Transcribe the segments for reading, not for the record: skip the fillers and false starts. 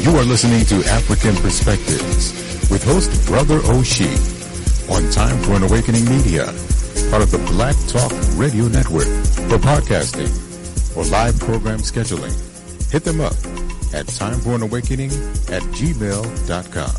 You are listening to African Perspectives with host Brother Oshie on Time for an Awakening Media, part of the Black Talk Radio Network. For podcasting or live program scheduling, hit them up at timeforanawakening@gmail.com.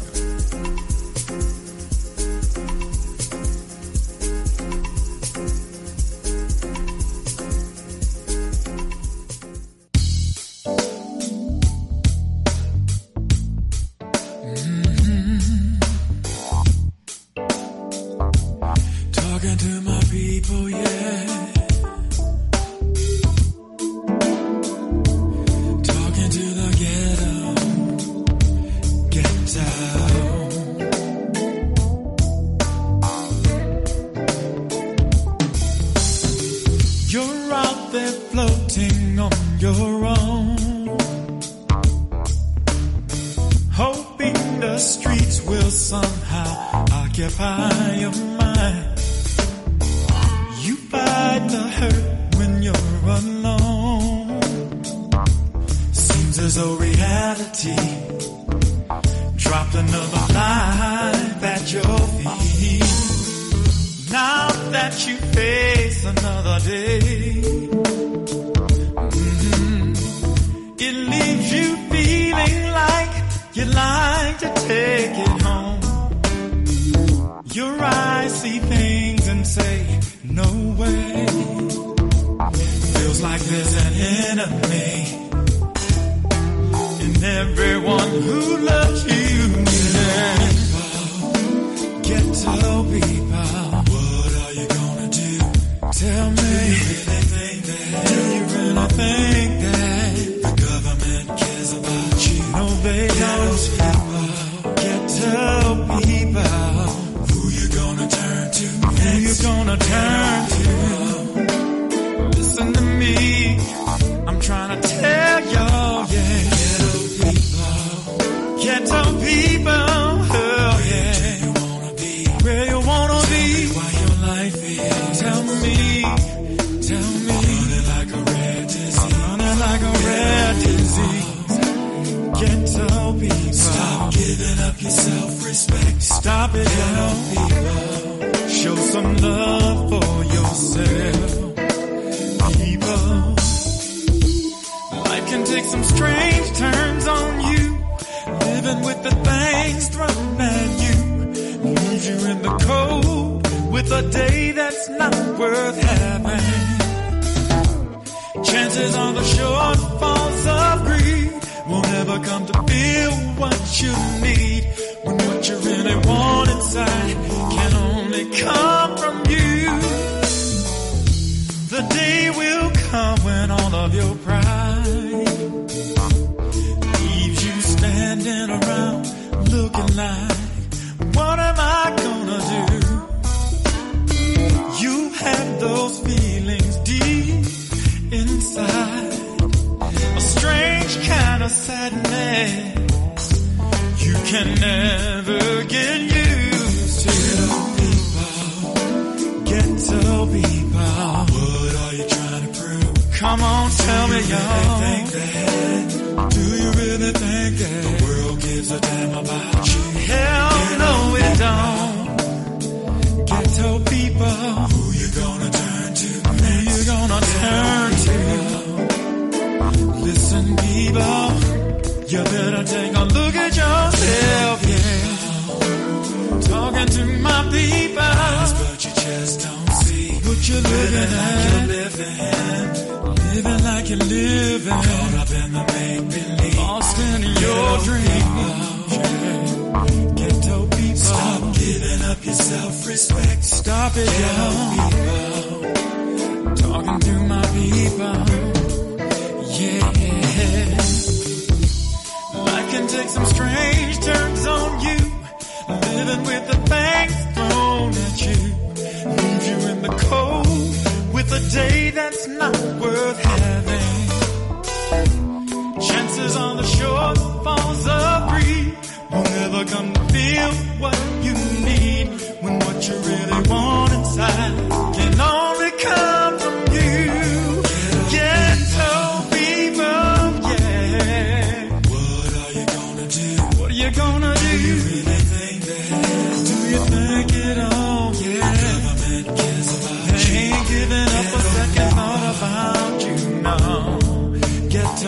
Can only come from you. Ghetto people, yeah. What are you gonna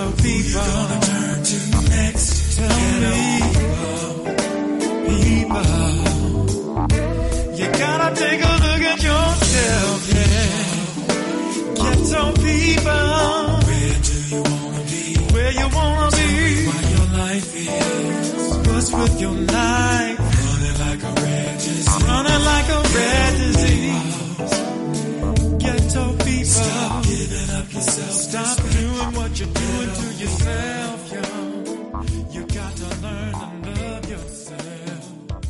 Ghetto people, turn to next. Tell me, people, you gotta take a look at yourself, yeah. Ghetto people, where do you wanna be? Where you wanna be? What your life is? What's with your life? Running like a red disease. Running like a red disease. Ghetto people, stop giving up yourself. Stop doing what you're doing to yourself, yo. You got to learn to love yourself.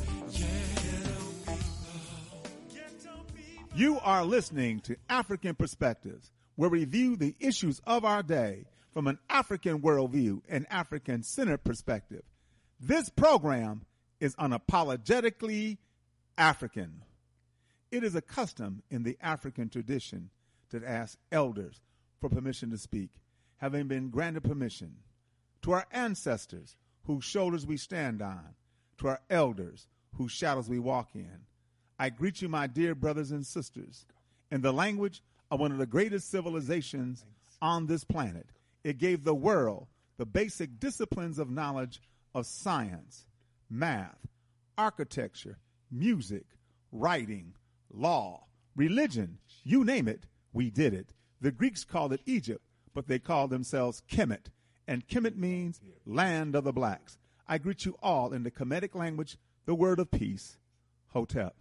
Ghetto people. You are listening to African Perspectives, where we view the issues of our day from an African worldview and African-centered perspective. This program is unapologetically African. It is a custom in the African tradition to ask elders for permission to speak, having been granted permission. To our ancestors, whose shoulders we stand on, to our elders, whose shadows we walk in, I greet you, my dear brothers and sisters, in the language of one of the greatest civilizations on this planet. It gave the world the basic disciplines of knowledge of science, math, architecture, music, writing, law, religion, you name it, we did it. The Greeks called it Egypt, but they called themselves Kemet, and Kemet means land of the blacks. I greet you all in the Kemetic language, the word of peace, Hotep.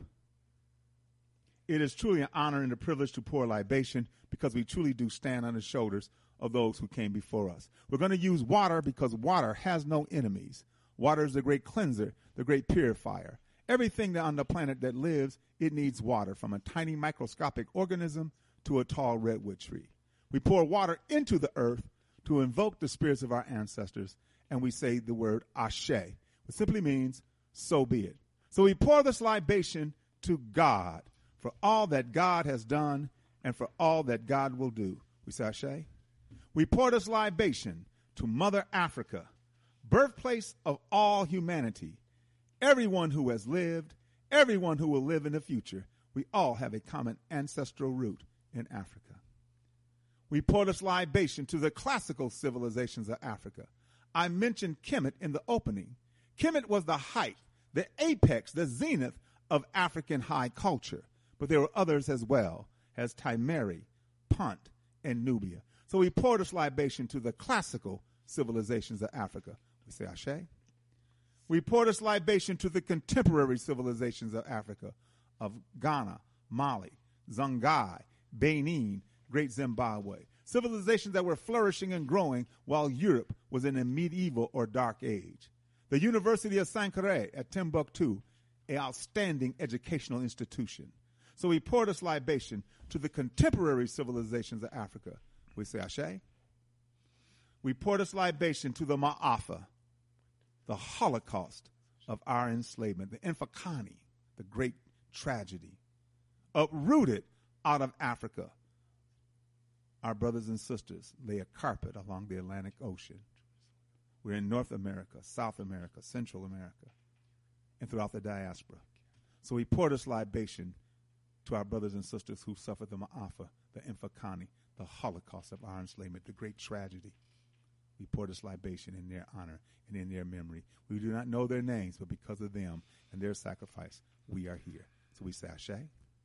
It is truly an honor and a privilege to pour libation because we truly do stand on the shoulders of those who came before us. We're going to use water because water has no enemies. Water is the great cleanser, the great purifier. Everything that on the planet that lives, it needs water, from a tiny microscopic organism to a tall redwood tree. We pour water into the earth to invoke the spirits of our ancestors, and we say the word Ashe, which simply means, so be it. So we pour this libation to God for all that God has done and for all that God will do. We say Ashe. We pour this libation to Mother Africa, birthplace of all humanity. Everyone who has lived, everyone who will live in the future, we all have a common ancestral root in Africa. We pour this libation to the classical civilizations of Africa. I mentioned Kemet in the opening. Kemet was the height, the apex, the zenith of African high culture. But there were others as well, as Timeri, Punt, and Nubia. So we pour this libation to the classical civilizations of Africa. We say Ashe. We pour this libation to the contemporary civilizations of Africa, of Ghana, Mali, Songhai, Benin, Great Zimbabwe. Civilizations that were flourishing and growing while Europe was in a medieval or dark age. The University of Sankore at Timbuktu, an outstanding educational institution. So we pour this libation to the contemporary civilizations of Africa. We say Ashe. We pour this libation to the Ma'afa, the Holocaust of our enslavement, the Infakani, the great tragedy, uprooted out of Africa. Our brothers and sisters lay a carpet along the Atlantic Ocean. We're in North America, South America, Central America, and throughout the diaspora. So we pour this libation to our brothers and sisters who suffered the Ma'afa, the Infakani, the Holocaust of our enslavement, the great tragedy. We pour this libation in their honor and in their memory. We do not know their names, but because of them and their sacrifice, we are here. So we say Ashe.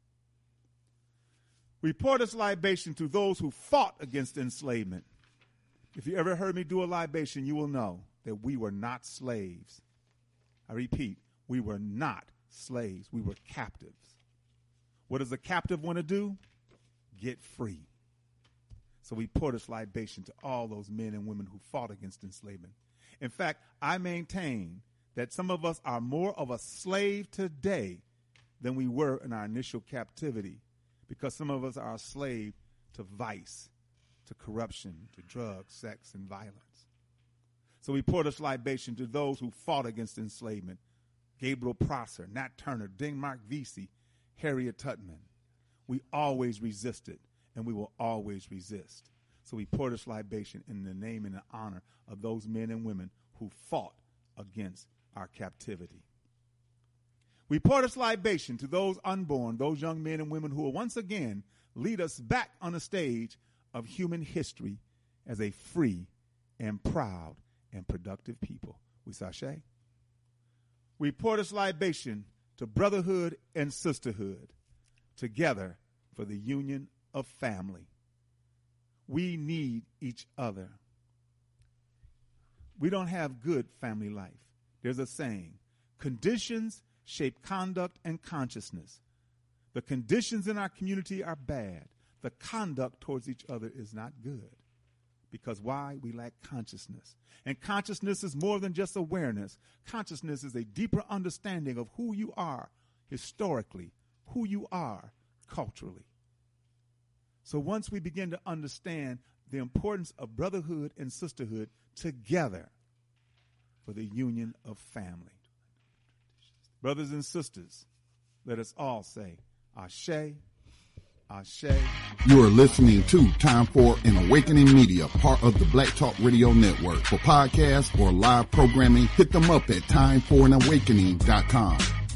We pour this libation to those who fought against enslavement. If you ever heard me do a libation, you will know that we were not slaves. I repeat, we were not slaves. We were captives. What does a captive want to do? Get free. So we pour this libation to all those men and women who fought against enslavement. In fact, I maintain that some of us are more of a slave today than we were in our initial captivity, because some of us are a slave to vice, to corruption, to drugs, sex, and violence. So we pour this libation to those who fought against enslavement. Gabriel Prosser, Nat Turner, Denmark Vesey, Harriet Tubman. We always resisted, and we will always resist. So we pour this libation in the name and the honor of those men and women who fought against our captivity. We pour this libation to those unborn, those young men and women who will once again lead us back on the stage of human history as a free and proud and productive people. We sashay. We pour this libation to brotherhood and sisterhood together for the union of family. We need each other. We don't have good family life. There's a saying, conditions shape conduct and consciousness. The conditions in our community are bad. The conduct towards each other is not good. Because why? We lack consciousness. And consciousness is more than just awareness. Consciousness is a deeper understanding of who you are historically, who you are culturally. So once we begin to understand the importance of brotherhood and sisterhood together for the union of family. Brothers and sisters, let us all say, Ashe, Ashe. You are listening to Time for an Awakening Media, part of the Black Talk Radio Network. For podcasts or live programming, hit them up at timeforanawakening.com.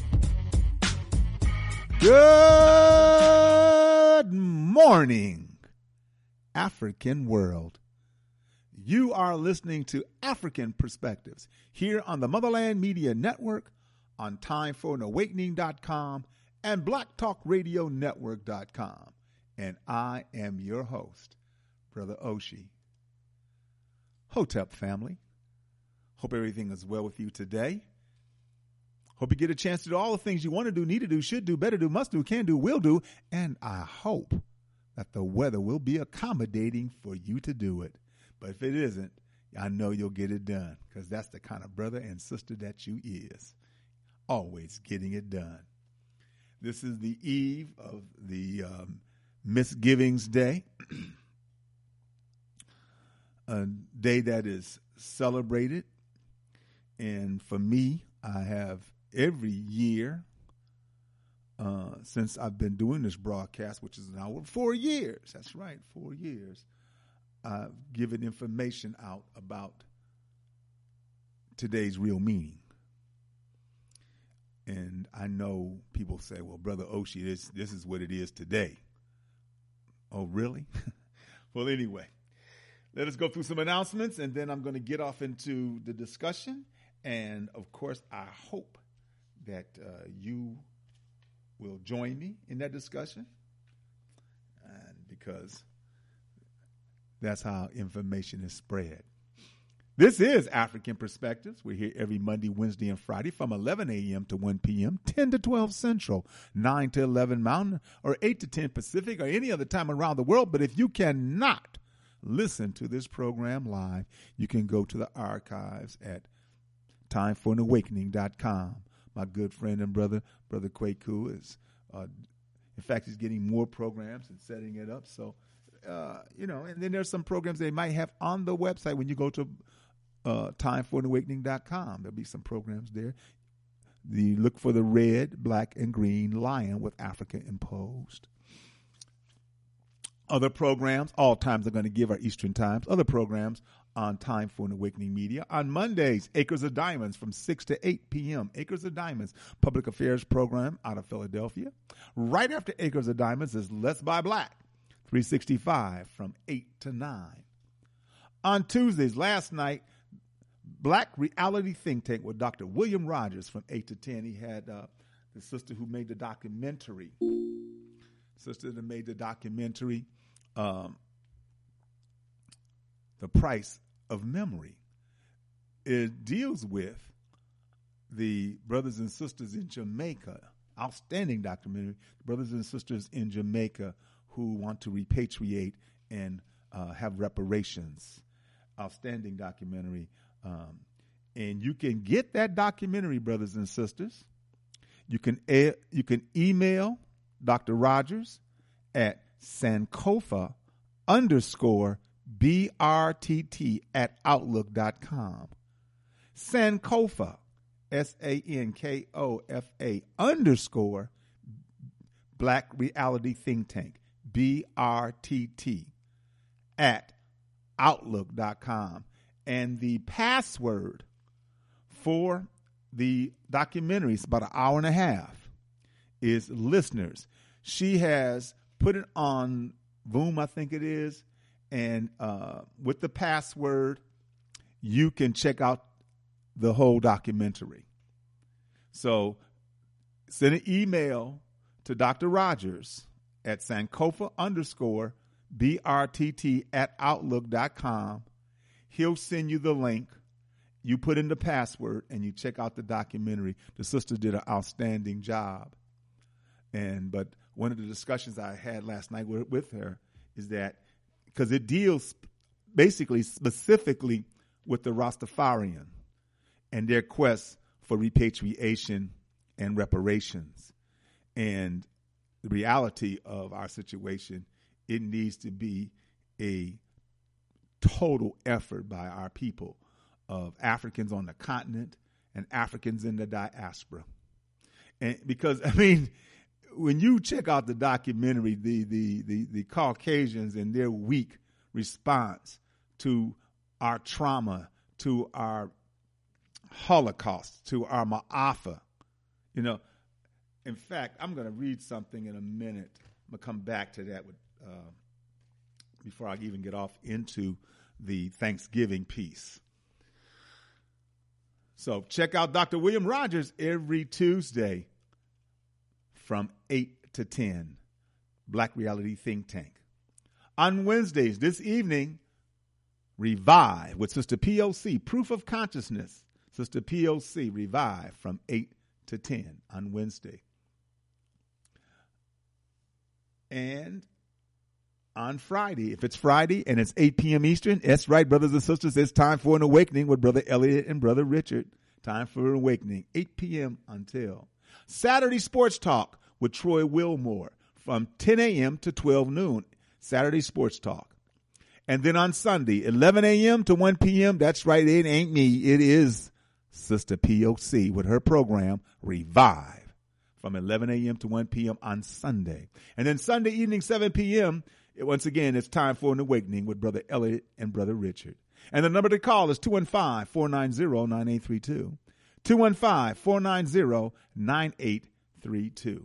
Good morning, African world. You are listening to African Perspectives here on the Motherland Media Network, on timeforanawakening.com and blacktalkradionetwork.com. And I am your host, Brother Oshie. Hotep family, hope everything is well with you today. Hope you get a chance to do all the things you want to do, need to do, should do, better do, must do, can do, will do. And I hope that the weather will be accommodating for you to do it. But if it isn't, I know you'll get it done, because that's the kind of brother and sister that you is. Always getting it done. This is the eve of the Misgivings Day, a day that is celebrated. And for me, I have every year since I've been doing this broadcast, which is now 4 years. That's right, 4 years. I've given information out about today's real meaning. And I know people say, well, Brother Oshie, this is what it is today. Oh, really? Well, anyway, let us go through some announcements, and then I'm going to get off into the discussion. And, of course, I hope that you will join me in that discussion, and because that's how information is spread. This is African Perspectives. We're here every Monday, Wednesday, and Friday from 11 a.m. to 1 p.m., 10 to 12 Central, 9 to 11 Mountain, or 8 to 10 Pacific, or any other time around the world. But if you cannot listen to this program live, you can go to the archives at timeforanawakening.com. My good friend and brother Kwaku is, in fact, he's getting more programs and setting it up. So, and then there's some programs they might have on the website when you go to timeforanawakening.com. There'll be some programs there. You look for the red, black, and green lion with Africa imposed. Other programs, all times are going to give our Eastern times. Other programs on Time for an Awakening Media. On Mondays, Acres of Diamonds from 6 to 8 p.m. Acres of Diamonds, public affairs program out of Philadelphia. Right after Acres of Diamonds is Let's Buy Black, 365 from 8 to 9. On Tuesdays, last night, Black Reality Think Tank with Dr. William Rogers from 8 to 10. He had the sister who made the documentary. The Price of Memory. It deals with the brothers and sisters in Jamaica. Outstanding documentary. Brothers and sisters in Jamaica who want to repatriate and have reparations. Outstanding documentary. And you can get that documentary, brothers and sisters. You can email Dr. Rogers at Sankofa_BRTT@outlook.com. Sankofa, SANKOFA_ Black Reality Think Tank, BRTT @outlook.com. And the password for the documentary is about an hour and a half is listeners. She has put it on Voom, I think it is, and with the password you can check out the whole documentary. So send an email to Dr. Rogers at Sankofa_BRTT@outlook.com. He'll send you the link. You put in the password and you check out the documentary. The sister did an outstanding job. But one of the discussions I had last night with her is that because it deals basically specifically with the Rastafarian and their quest for repatriation and reparations. And the reality of our situation, it needs to be a total effort by our people of Africans on the continent and Africans in the diaspora. And because, I mean, when you check out the documentary, the Caucasians and their weak response to our trauma, to our Holocaust, to our Ma'afa, you know. In fact, I'm going to read something in a minute. I'm going to come back to that before I even get off into the Thanksgiving piece. So check out Dr. William Rogers every Tuesday from 8 to 10, Black Reality Think Tank. On Wednesdays, this evening, Revive with Sister POC, Proof of Consciousness. Sister POC, Revive from 8 to 10 on Wednesday. And on Friday, if it's Friday and it's 8 p.m. Eastern, that's right, brothers and sisters, it's time for an awakening with Brother Elliot and Brother Richard. Time for an awakening, 8 p.m. until Saturday Sports Talk with Troy Wilmore from 10 a.m. to 12 noon. Saturday Sports Talk. And then on Sunday, 11 a.m. to 1 p.m., that's right, it ain't me, it is Sister POC with her program, Revive, from 11 a.m. to 1 p.m. on Sunday. And then Sunday evening, 7 p.m., once again, it's time for an awakening with Brother Elliot and Brother Richard. And the number to call is 215-490-9832. 215-490-9832.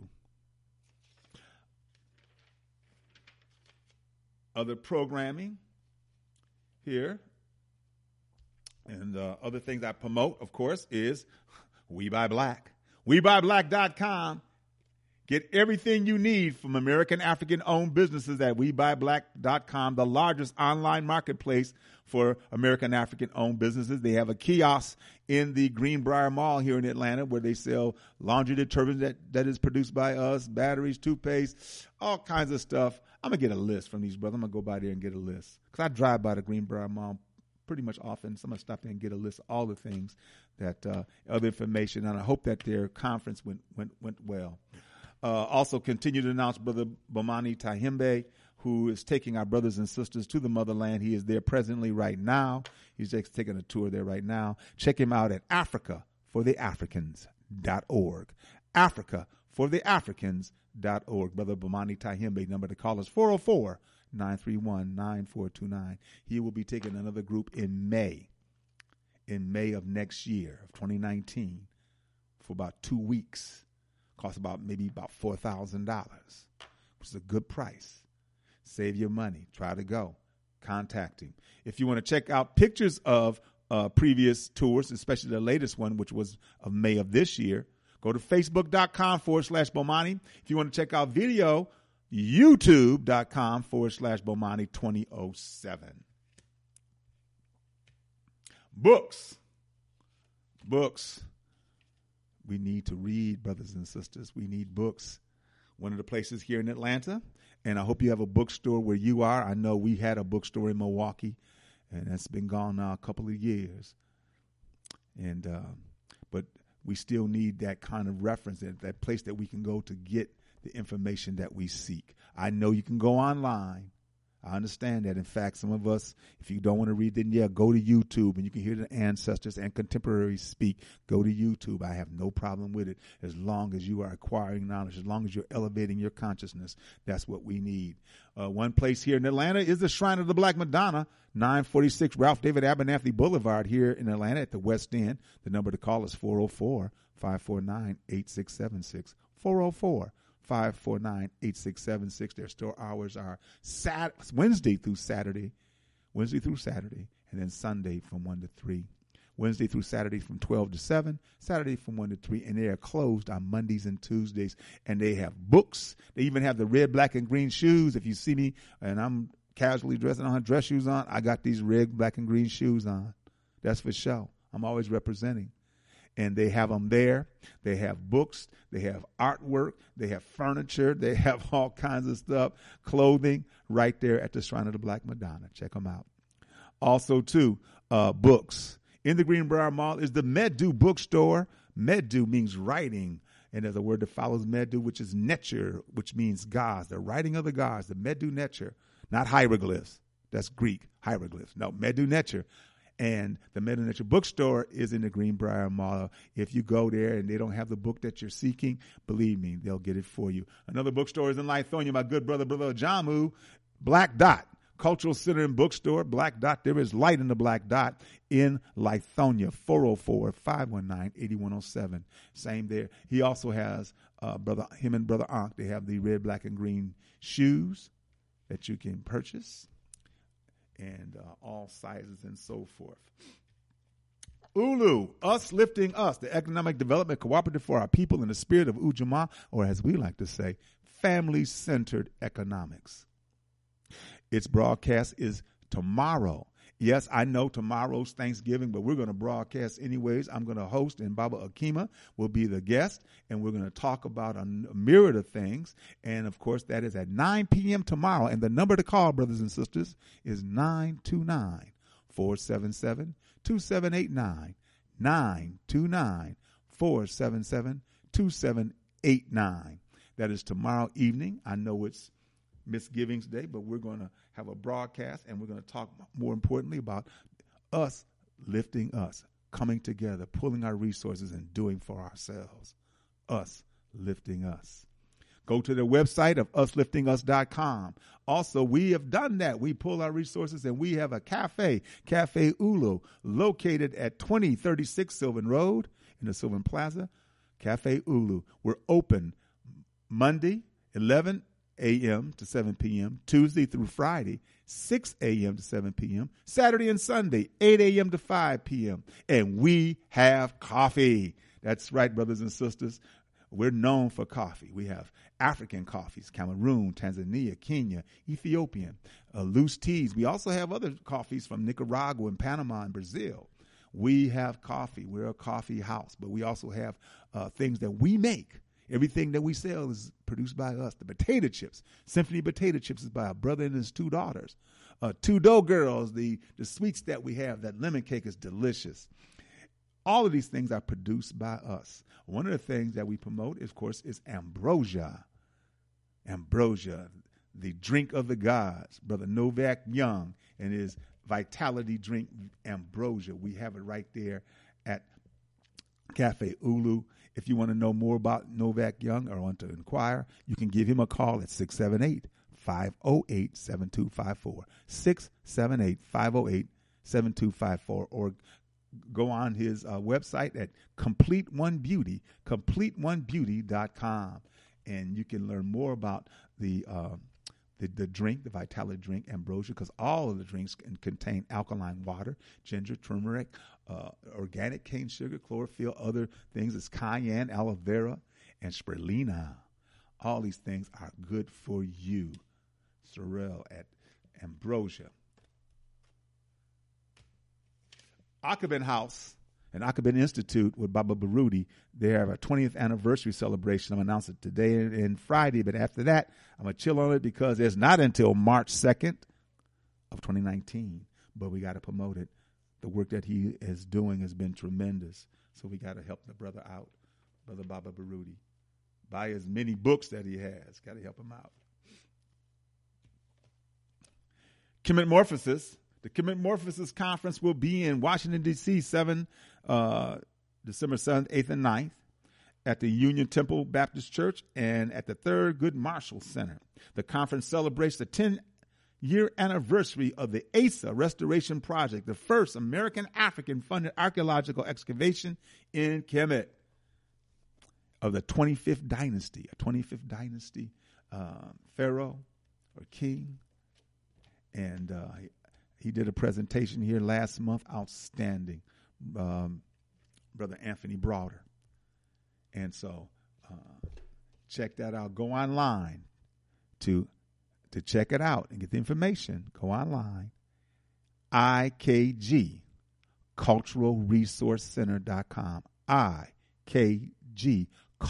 Other programming here and other things I promote, of course, is We Buy Black. WeBuyBlack.com. Get everything you need from American African-owned businesses at WeBuyBlack.com, the largest online marketplace for American African-owned businesses. They have a kiosk in the Greenbrier Mall here in Atlanta where they sell laundry detergent that is produced by us, batteries, toothpaste, all kinds of stuff. I'm going to get a list from these brothers. I'm going to go by there and get a list because I drive by the Greenbrier Mall pretty much often. So I'm going to stop there and get a list of all the things that other information, and I hope that their conference went well. Also continue to announce Brother Bomani Tahimbe, who is taking our brothers and sisters to the motherland. He is there presently right now. He's just taking a tour there right now. Check him out at AfricaForTheAfricans.org. AfricaForTheAfricans.org. Brother Bomani Tahimbe, number to call is 404-931-9429. He will be taking another group in May of next year, of 2019, for about 2 weeks. Costs maybe about $4,000, which is a good price. Save your money. Try to go. Contact him. If you want to check out pictures of previous tours, especially the latest one, which was of May of this year, go to Facebook.com/Bomani. If you want to check out video, YouTube.com/Bomani2007. Books. We need to read, brothers and sisters. We need books. One of the places here in Atlanta, and I hope you have a bookstore where you are. I know we had a bookstore in Milwaukee, and that's been gone now a couple of years. And but we still need that kind of reference, that place that we can go to get the information that we seek. I know you can go online. I understand that. In fact, some of us, if you don't want to read, then go to YouTube and you can hear the ancestors and contemporaries speak. Go to YouTube. I have no problem with it as long as you are acquiring knowledge, as long as you're elevating your consciousness. That's what we need. One place here in Atlanta is the Shrine of the Black Madonna, 946 Ralph David Abernathy Boulevard here in Atlanta at the West End. The number to call is 404-549-8676. 404-549-8676. Their store hours are Wednesday through Saturday, and then Sunday from 1 to 3. Wednesday through Saturday from 12 to 7, Saturday from 1 to 3, and they are closed on Mondays and Tuesdays. And they have books. They even have the red, black, and green shoes. If you see me and I'm casually dressed and I don't have dress shoes on, I got these red, black, and green shoes on. That's for show. I'm always representing. And they have them there. They have books. They have artwork. They have furniture. They have all kinds of stuff, clothing, right there at the Shrine of the Black Madonna. Check them out. Also, too, books. In the Greenbrier Mall is the Medu bookstore. Medu means writing, and there's a word that follows Medu, which is Netcher, which means gods, the writing of the gods, the Medu Netcher, not hieroglyphs. That's Greek, hieroglyphs. No, Medu Netcher. And the Medu Netcher bookstore is in the Greenbrier Mall. If you go there and they don't have the book that you're seeking, believe me, they'll get it for you. Another bookstore is in Lithonia, my good brother Jamu, Black Dot. Cultural Center and Bookstore, Black Dot. There is light in the Black Dot in Lithonia, 404-519-8107. Same there. He also has him and Brother Ankh. They have the red, black, and green shoes that you can purchase, and all sizes and so forth. ULU, Us Lifting Us, the Economic Development Cooperative for our people in the spirit of Ujamaa, or as we like to say, family-centered economics. Its broadcast is tomorrow. Yes, I know tomorrow's Thanksgiving, but we're going to broadcast anyways. I'm going to host, and Baba Akima will be the guest, and we're going to talk about a myriad of things. And, of course, that is at 9 p.m. tomorrow. And the number to call, brothers and sisters, is 929-477-2789. 929-477-2789. That is tomorrow evening. I know it's Misgivings Day, but we're going to have a broadcast, and we're going to talk more importantly about us lifting us, coming together, pulling our resources and doing for ourselves. Us lifting us. Go to the website of usliftingus.com. Also, we have done that. We pull our resources, and we have a cafe, Cafe Ulu, located at 2036 Sylvan Road in the Sylvan Plaza. Cafe Ulu. We're open Monday, 11 a.m. to 7 p.m., Tuesday through Friday, 6 a.m. to 7 p.m., Saturday and Sunday, 8 a.m. to 5 p.m., and we have coffee. That's right, brothers and sisters. We're known for coffee. We have African coffees, Cameroon, Tanzania, Kenya, Ethiopian, loose teas. We also have other coffees from Nicaragua and Panama and Brazil. We have coffee. We're a coffee house, but we also have things that we make. Everything that we sell is produced by us. The potato chips, Symphony Potato Chips, is by a brother and his two daughters. Two Dough Girls, the sweets that we have, that lemon cake is delicious. All of these things are produced by us. One of the things that we promote, of course, is ambrosia. Ambrosia, the drink of the gods. Brother Novak Young and his vitality drink, ambrosia. We have it right there at Cafe Ulu. If you want to know more about Novak Young or want to inquire, you can give him a call at 678-508-7254, 678-508-7254, or go on his website at Complete One Beauty, CompleteOneBeauty.com, and you can learn more about the drink, the Vitality drink, ambrosia, because all of the drinks can contain alkaline water, ginger, turmeric, organic cane sugar, chlorophyll, other things. It's cayenne, aloe vera, and spirulina. All these things are good for you. Sorrel at Ambrosia. Akabin House and Akabin Institute with Baba Baruti, they have a 20th anniversary celebration. I'm announcing it today and Friday, but after that, I'm going to chill on it because it's not until March 2nd of 2019, but we got to promote it. The work that he is doing has been tremendous, so we got to help the brother out, Brother Baba Baruti. Buy as many books that he has. Got to help him out. Chemetamorphosis. The Chemetamorphosis Conference will be in Washington, D.C., December 7th, 8th, and 9th at the Union Temple Baptist Church and at the Third Good Marshall Center. The conference celebrates the 10-year anniversary of the ASA Restoration Project, the first American African-funded archaeological excavation in Kemet of the 25th dynasty, pharaoh or king, and He did a presentation here last month. Outstanding. Brother Anthony Browder. And so check that out. Go online to check it out and get the information. Go online. IKG, culturalresourcecenter.com. IKG,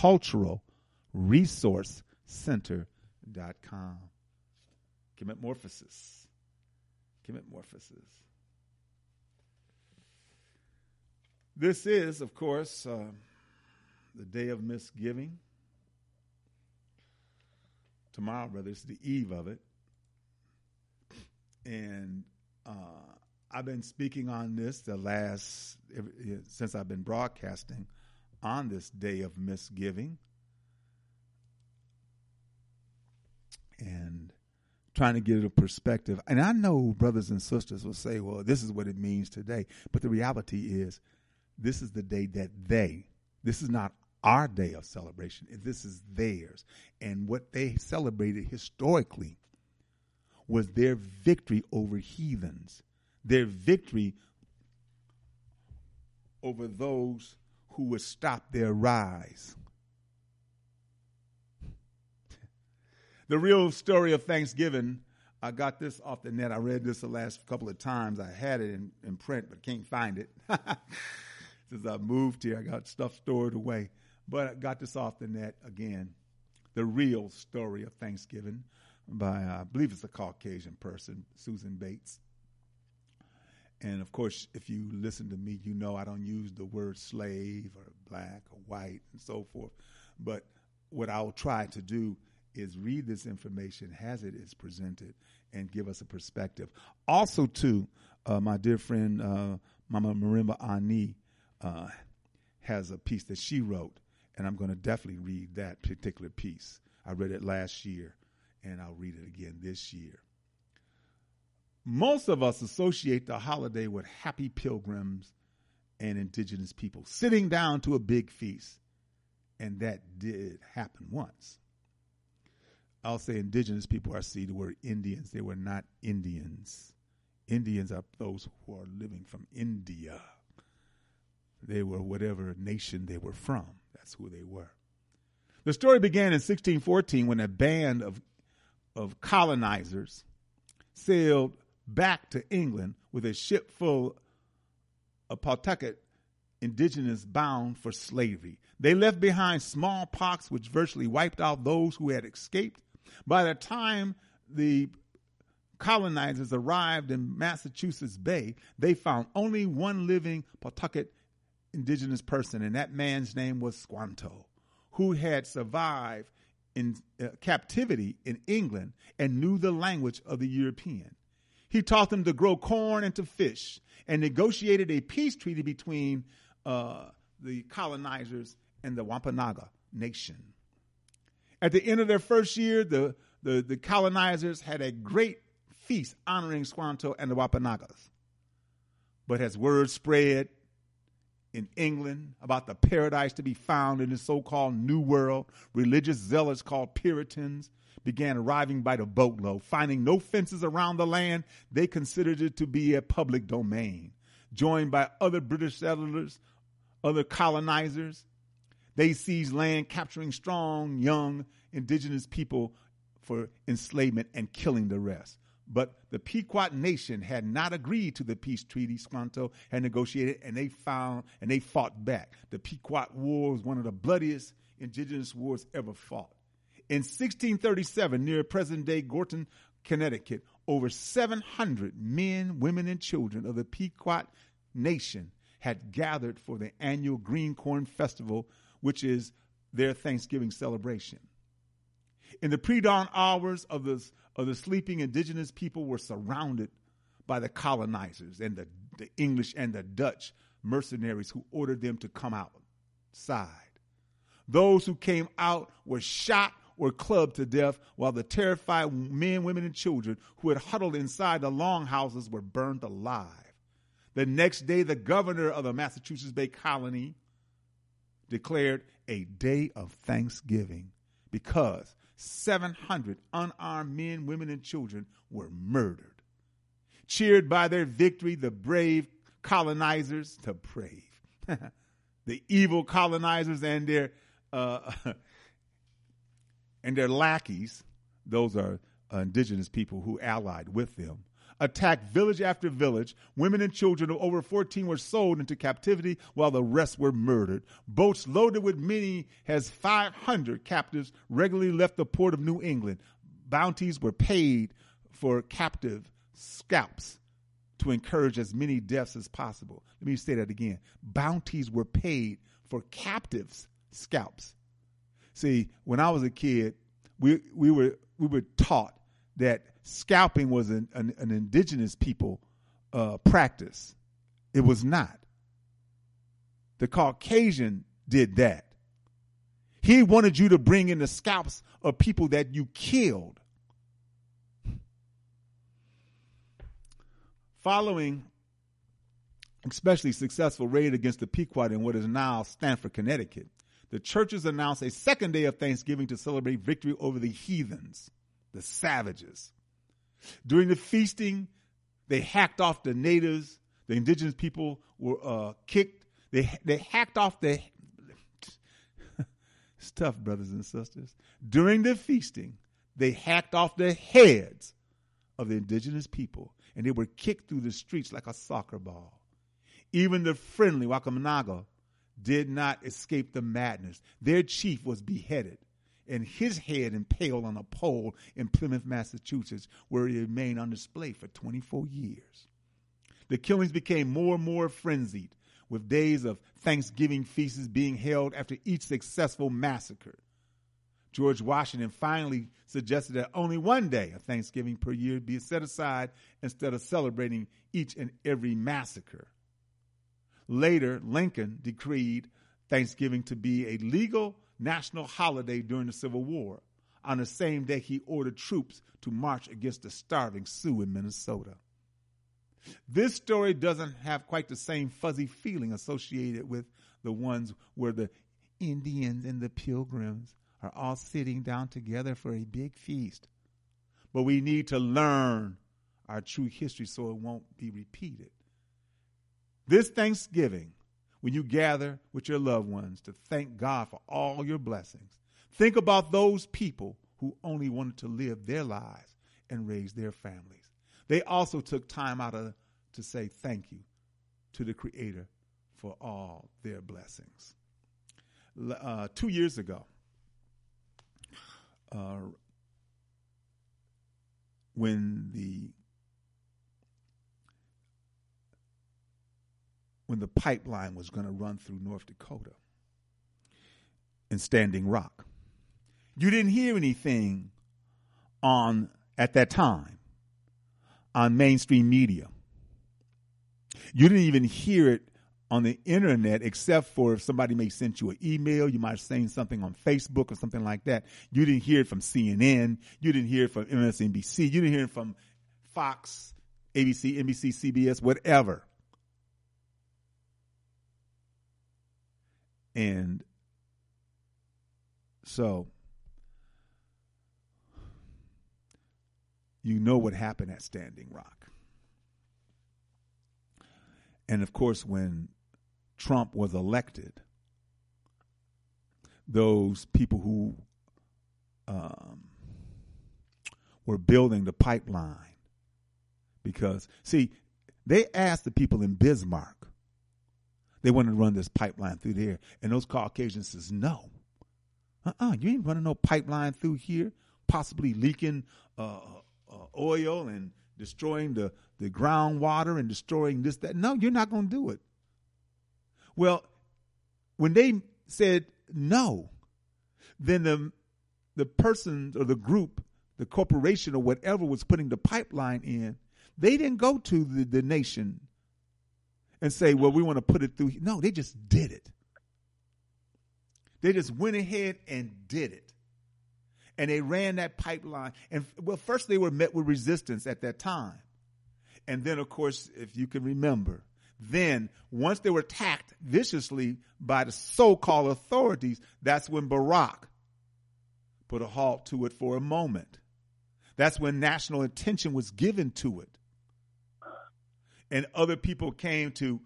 culturalresourcecenter.com. Metamorphosis. This is, of course, the day of misgiving. Tomorrow, brother, it's the eve of it. And I've been speaking on this since I've been broadcasting on this day of misgiving. And trying to get a perspective. And I know brothers and sisters will say, well, this is what it means today. But the reality is, this is the day that this is not our day of celebration. This is theirs. And what they celebrated historically was their victory over heathens, their victory over those who would stop their rise. The real story of Thanksgiving, I got this off the net. I read this the last couple of times. I had it in print, but can't find it. Since I moved here, I got stuff stored away. But I got this off the net again. The real story of Thanksgiving by, I believe it's a Caucasian person, Susan Bates. And, of course, if you listen to me, you know I don't use the word slave or black or white and so forth. But what I'll try to do is read this information as it is presented and give us a perspective. Also, too, my dear friend Mama Marimba Ani has a piece that she wrote, and I'm going to definitely read that particular piece. I read it last year, and I'll read it again this year. Most of us associate the holiday with happy pilgrims and indigenous people sitting down to a big feast, and that did happen once. I'll say indigenous people. I see the word Indians. They were not Indians. Indians are those who are living from India. They were whatever nation they were from. That's who they were. The story began in 1614 when a band of colonizers sailed back to England with a ship full of Pawtucket indigenous bound for slavery. They left behind smallpox, which virtually wiped out those who had escaped. By the time the colonizers arrived in Massachusetts Bay, they found only one living Pawtucket indigenous person, and that man's name was Squanto, who had survived in captivity in England and knew the language of the European. He taught them to grow corn and to fish, and negotiated a peace treaty between the colonizers and the Wampanoag Nation. At the end of their first year, the colonizers had a great feast honoring Squanto and the Wampanoags. But as word spread in England about the paradise to be found in the so-called New World, religious zealots called Puritans began arriving by the boatload. Finding no fences around the land, they considered it to be a public domain. Joined by other British settlers, other colonizers, they seized land, capturing strong, young, indigenous people for enslavement and killing the rest. But the Pequot Nation had not agreed to the peace treaty Squanto had negotiated, and they fought back. The Pequot War was one of the bloodiest indigenous wars ever fought. In 1637, near present-day Gorton, Connecticut, over 700 men, women, and children of the Pequot Nation had gathered for the annual Green Corn Festival, which is their Thanksgiving celebration. In the pre-dawn hours of the sleeping indigenous people were surrounded by the colonizers and the English and the Dutch mercenaries who ordered them to come outside. Those who came out were shot or clubbed to death, while the terrified men, women, and children who had huddled inside the longhouses were burned alive. The next day, the governor of the Massachusetts Bay Colony declared a day of Thanksgiving because 700 unarmed men, women, and children were murdered. cheered by their victory, the brave colonizers, the evil colonizers and their lackeys, those are indigenous people who allied with them, attacked village after village. Women and children of over 14 were sold into captivity while the rest were murdered. Boats loaded with many as 500 captives regularly left the port of New England. Bounties were paid for captive scalps to encourage as many deaths as possible. Let me say that again. Bounties were paid for captives' scalps. See, when I was a kid, we were taught that scalping was an indigenous people practice. It was not. The Caucasian did that. He wanted you to bring in the scalps of people that you killed. Following especially successful raid against the Pequot in what is now Stamford, Connecticut, the churches announced a second day of Thanksgiving to celebrate victory over the heathens, the savages. During the feasting, they hacked off the natives. The indigenous people were kicked. They hacked off the... It's tough, brothers and sisters. During the feasting, they hacked off the heads of the indigenous people, and they were kicked through the streets like a soccer ball. Even the friendly Wakamanaga did not escape the madness. Their chief was beheaded and his head impaled on a pole in Plymouth, Massachusetts, where it remained on display for 24 years. The killings became more and more frenzied, with days of Thanksgiving feasts being held after each successful massacre. George Washington finally suggested that only one day of Thanksgiving per year be set aside instead of celebrating each and every massacre. Later, Lincoln decreed Thanksgiving to be a legal national holiday during the Civil War. On the same day, he ordered troops to march against the starving Sioux in Minnesota. This story doesn't have quite the same fuzzy feeling associated with the ones where the Indians and the Pilgrims are all sitting down together for a big feast. But we need to learn our true history so it won't be repeated. This Thanksgiving, when you gather with your loved ones to thank God for all your blessings, think about those people who only wanted to live their lives and raise their families. They also took time out to say thank you to the Creator for all their blessings. 2 years ago, when the pipeline was going to run through North Dakota in Standing Rock, you didn't hear anything at that time on mainstream media. You didn't even hear it on the internet, except for if somebody may send you an email. You might have seen something on Facebook or something like that. You didn't hear it from CNN. You didn't hear it from MSNBC. You didn't hear it from Fox, ABC, NBC, CBS, whatever. And so you know what happened at Standing Rock. And of course, when Trump was elected, those people who were building the pipeline, because, see, they asked the people in Bismarck, they wanted to run this pipeline through there, and those Caucasians says, no. You ain't running no pipeline through here, possibly leaking oil and destroying the groundwater and destroying this, that. No, you're not going to do it. Well, when they said no, then the person or the group, the corporation or whatever was putting the pipeline in, they didn't go to the nation and say, well, we want to put it through. No, they just did it. They just went ahead and did it. And they ran that pipeline. And, well, first they were met with resistance at that time. And then, of course, if you can remember, then once they were attacked viciously by the so-called authorities, that's when Barack put a halt to it for a moment. That's when national attention was given to it. and other people came to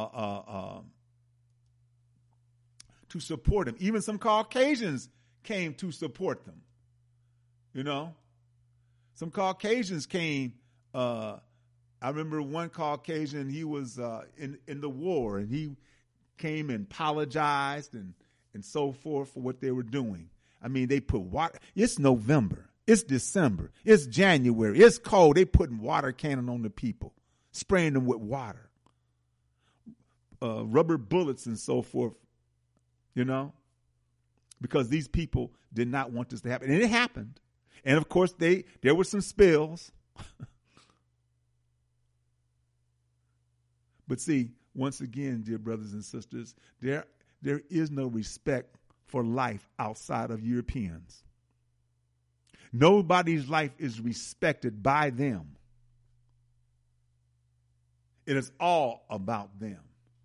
support him. Even some Caucasians came to support them. You know, some Caucasians came. I remember one Caucasian. He was in the war, and he came and apologized and so forth for what they were doing. I mean, they put water. It's November. It's December. It's January. It's cold. They putting water cannon on the people, spraying them with water, rubber bullets and so forth, you know, because these people did not want this to happen. And it happened. And, of course, there were some spills. But see, once again, dear brothers and sisters, there is no respect for life outside of Europeans. Nobody's life is respected by them. It is all about them.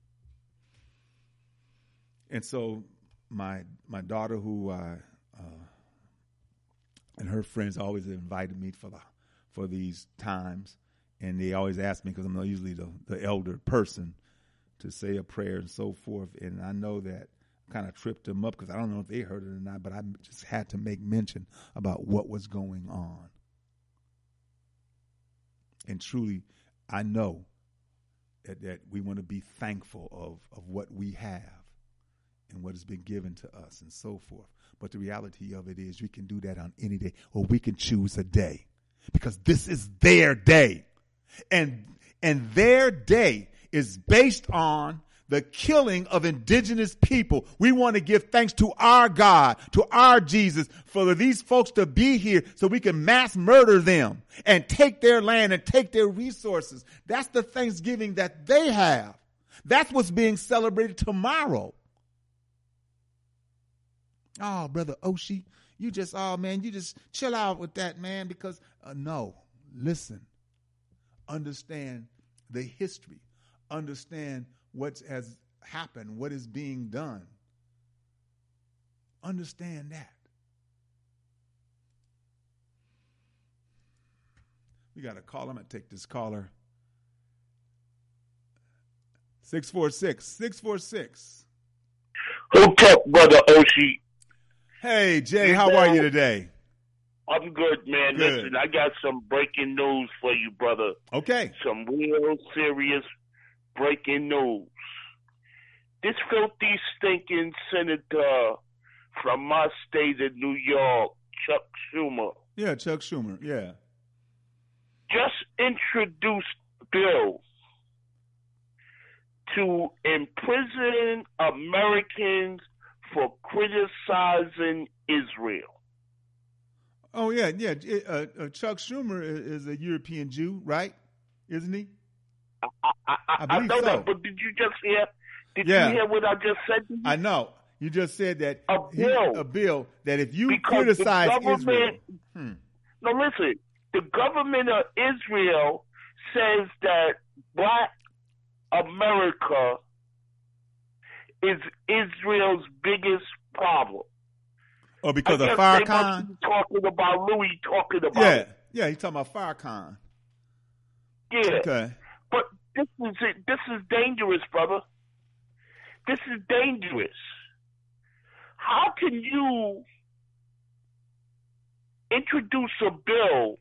And so my daughter, who and her friends always invited me for these times, and they always ask me, because I'm not usually the elder person, to say a prayer and so forth. And I know that kind of tripped them up, because I don't know if they heard it or not, but I just had to make mention about what was going on. And truly, I know that we want to be thankful of what we have and what has been given to us and so forth. But the reality of it is we can do that on any day, or we can choose a day, because this is their day. And their day is based on the killing of indigenous people. We want to give thanks to our God, to our Jesus, for these folks to be here so we can mass murder them and take their land and take their resources. That's the Thanksgiving that they have. That's what's being celebrated tomorrow. Oh, Brother Oshie, you just chill out with that, man, because no, listen, understand the history, understand what has happened, what is being done. Understand that. We got a caller. I'm going to take this caller. 646. Hook up, Brother Oshie. Hey, Jay, how are you today? I'm good, man. Good. Listen, I got some breaking news for you, brother. Okay. Some real serious breaking news. This filthy, stinking senator from my state of New York, Chuck Schumer. Yeah, Chuck Schumer, yeah. Just introduced a bill to imprison Americans for criticizing Israel. Oh, yeah. Chuck Schumer is a European Jew, right? Isn't he? I believe know so. that, but did you just hear? Did you hear what I just said to you? I know. You just said that a bill that if you because criticize Israel. No, listen. The government of Israel says that Black America is Israel's biggest problem. Oh, because of Farrakhan? Talking about Louis talking about Yeah, he's talking about Farrakhan. Yeah. Okay. But this is dangerous, brother. This is dangerous. How can you introduce a bill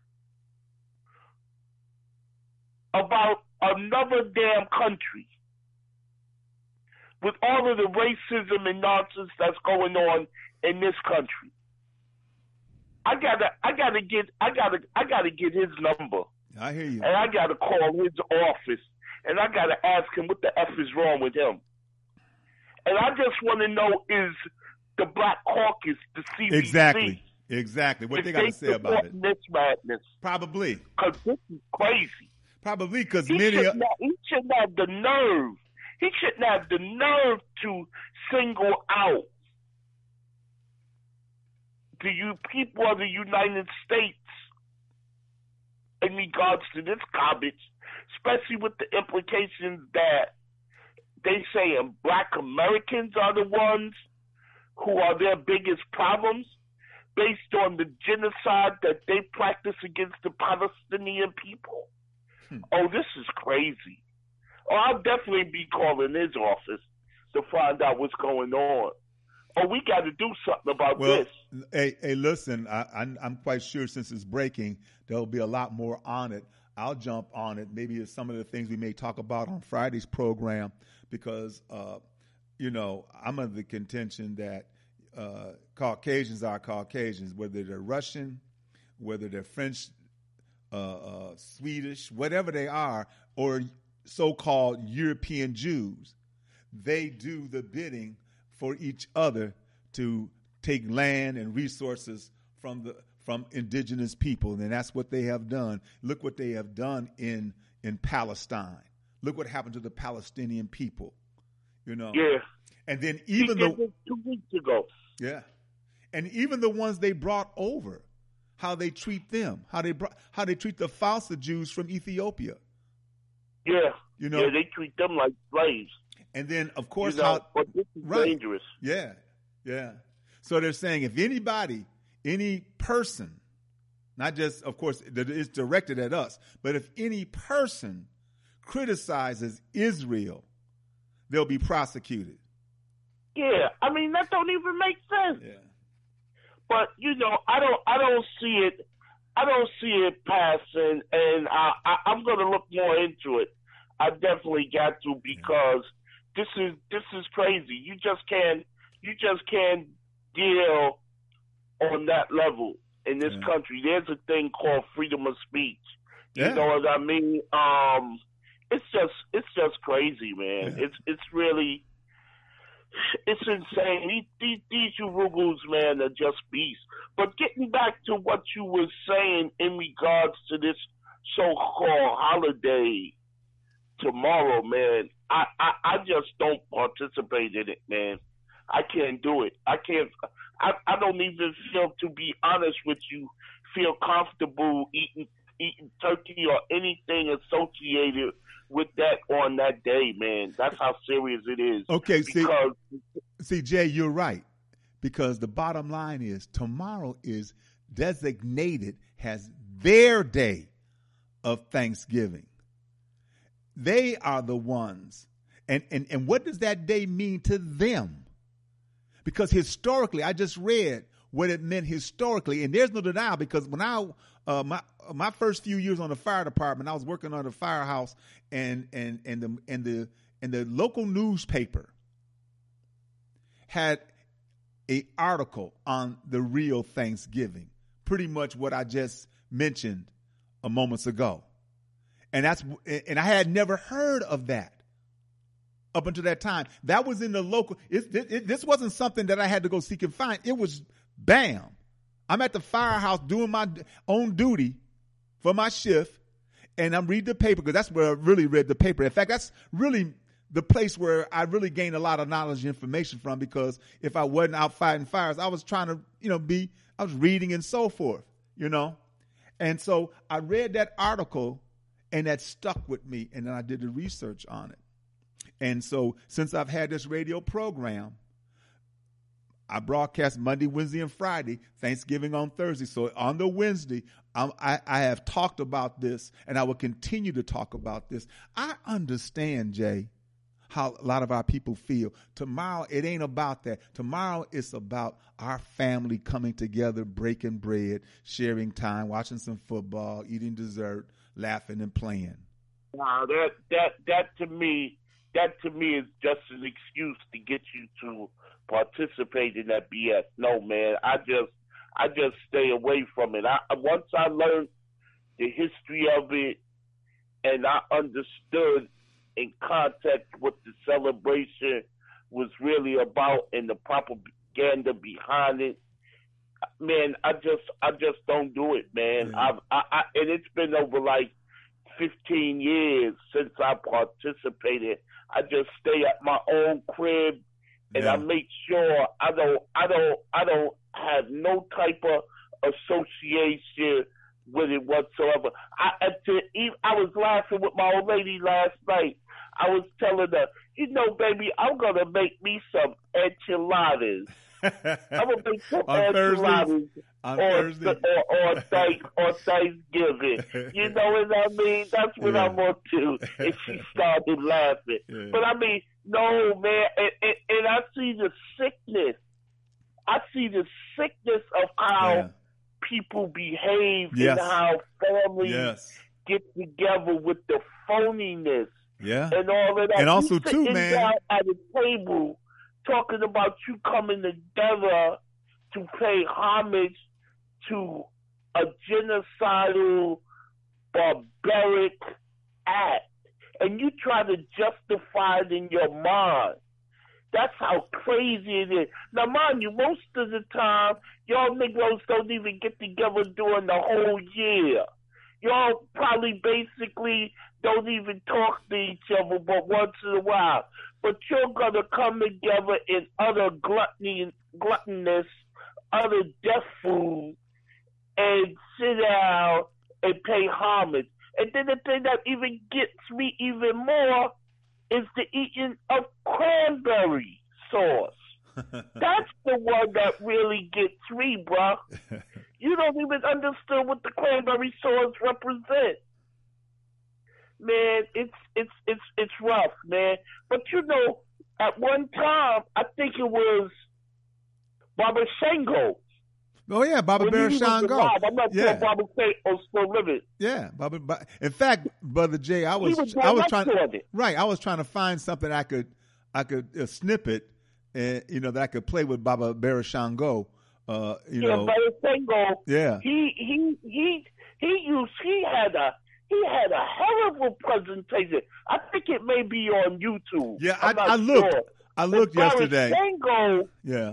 about another damn country with all of the racism and nonsense that's going on in this country? I gotta get his number. I hear you. And I gotta call his office and I gotta ask him what the F is wrong with him. And I just want to know, is the Black Caucus, the CBC, Exactly. What they got to say about it? This madness. Probably. Because this is crazy. Probably because he shouldn't have the nerve. He shouldn't have the nerve to single out the people of the United States in regards to this garbage, especially with the implications that they say Black Americans are the ones who are their biggest problems based on the genocide that they practice against the Palestinian people. oh, this is crazy. Oh, I'll definitely be calling his office to find out what's going on. Oh, we got to do something about this. Hey, listen, I'm quite sure since it's breaking, there'll be a lot more on it. I'll jump on it. Maybe it's some of the things we may talk about on Friday's program because, I'm of the contention that Caucasians are Caucasians, whether they're Russian, whether they're French, Swedish, whatever they are, or so-called European Jews. They do the bidding for each other to take land and resources from indigenous people, and that's what they have done. Look what they have done in Palestine. Look what happened to the Palestinian people. Yeah. And then even 2 weeks ago. Yeah, and even the ones they brought over, how they treat them, how they treat the Fausa Jews from Ethiopia. Yeah. Yeah, they treat them like slaves. And then, of course, but this is dangerous. Yeah, yeah. So they're saying if anybody, any person, not just, of course, it's directed at us, but if any person criticizes Israel, they'll be prosecuted. Yeah, I mean that don't even make sense. Yeah. But I don't see it. I don't see it passing, and I'm going to look more into it. I definitely got to because this is crazy. You just can't deal on that level in this country. There's a thing called freedom of speech. You know what I mean? It's just crazy, man. Yeah. It's really. It's insane. These Urugos, man, are just beasts. But getting back to what you were saying in regards to this so-called holiday tomorrow, man, I just don't participate in it, man. I can't do it. I can't. I don't even feel, to be honest with you, feel comfortable eating turkey or anything associated with that on that day, man. That's how serious it is. Okay, see, Jay, you're right. Because the bottom line is tomorrow is designated as their day of Thanksgiving. They are the ones. And what does that day mean to them? Because historically, I just read what it meant historically, and there's no denial because when my first few years on the fire department, I was working on the firehouse, and the local newspaper had an article on the real Thanksgiving, pretty much what I just mentioned a moments ago, and I had never heard of that up until that time. That was in the local. This wasn't something that I had to go seek and find. It was bam. I'm at the firehouse doing my own duty for my shift, and I'm reading the paper because that's where I really read the paper. In fact, that's really the place where I really gained a lot of knowledge and information from, because if I wasn't out fighting fires, I was trying to, I was reading and so forth, And so I read that article, and that stuck with me, and then I did the research on it. And so since I've had this radio program, I broadcast Monday, Wednesday, and Friday, Thanksgiving on Thursday. So on the Wednesday, I have talked about this, and I will continue to talk about this. I understand, Jay, how a lot of our people feel. Tomorrow, it ain't about that. Tomorrow, it's about our family coming together, breaking bread, sharing time, watching some football, eating dessert, laughing and playing. Wow, that to me is just an excuse to get you to participate in that BS. No, man, I just stay away from it. Once I learned the history of it, and I understood in context what the celebration was really about and the propaganda behind it, man, I just don't do it, man. Yeah. And it's been over like 15 years since I participated. I just stay at my own crib, and I make sure I don't have no type of association with it whatsoever. I was laughing with my old lady last night. I was telling her, baby, I'm gonna make me some enchiladas. I'm gonna make some on enchiladas Thursday. on Thanksgiving. You know what I mean? That's what I'm gonna do. And she started laughing. Yeah. But I mean, no, man. And I see the sickness. I see the sickness of how people behave and how families get together with the phoniness and all of that. And also, you too, man, down at a table talking about you coming together to pay homage to a genocidal, barbaric act, and you try to justify it in your mind. That's how crazy it is. Now, mind you, most of the time, y'all Negroes don't even get together during the whole year. Y'all probably basically don't even talk to each other but once in a while. But you're going to come together in utter gluttonous, utter death food, and sit down and pay homage. And then the thing that even gets me even more is the eating of cranberry sauce. That's the one that really gets me, bro. You don't even understand what the cranberry sauce represents. Man, it's rough, man. But you know, at one time, I think it was Baba Shango. Oh yeah, Baba Bear Shango. I'm not sure Baba Shango still living. Yeah, Baba. In fact, Brother Jay, I was trying to find something I could snippet, and that I could play with Baba Bear Shango. Baba Shango. Yeah. He had a hell of a presentation. I think it may be on YouTube. Yeah, I looked. Sure. I looked yesterday. Shango, yeah.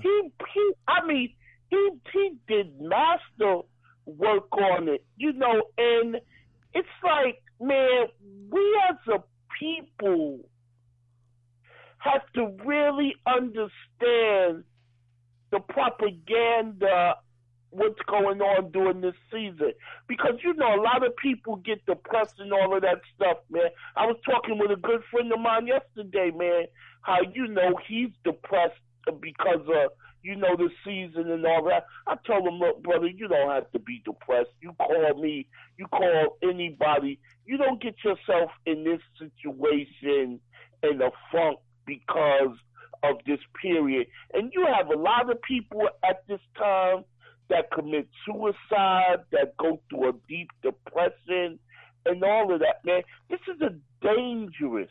He did master work on it, and it's like, man, we as a people have to really understand the propaganda, what's going on during this season. Because, a lot of people get depressed and all of that stuff, man. I was talking with a good friend of mine yesterday, man, how, he's depressed because of, the season and all that. I told him, look, brother, you don't have to be depressed. You call me, you call anybody. You don't get yourself in this situation in a funk because of this period. And you have a lot of people at this time that commit suicide, that go through a deep depression and all of that, man. This is a dangerous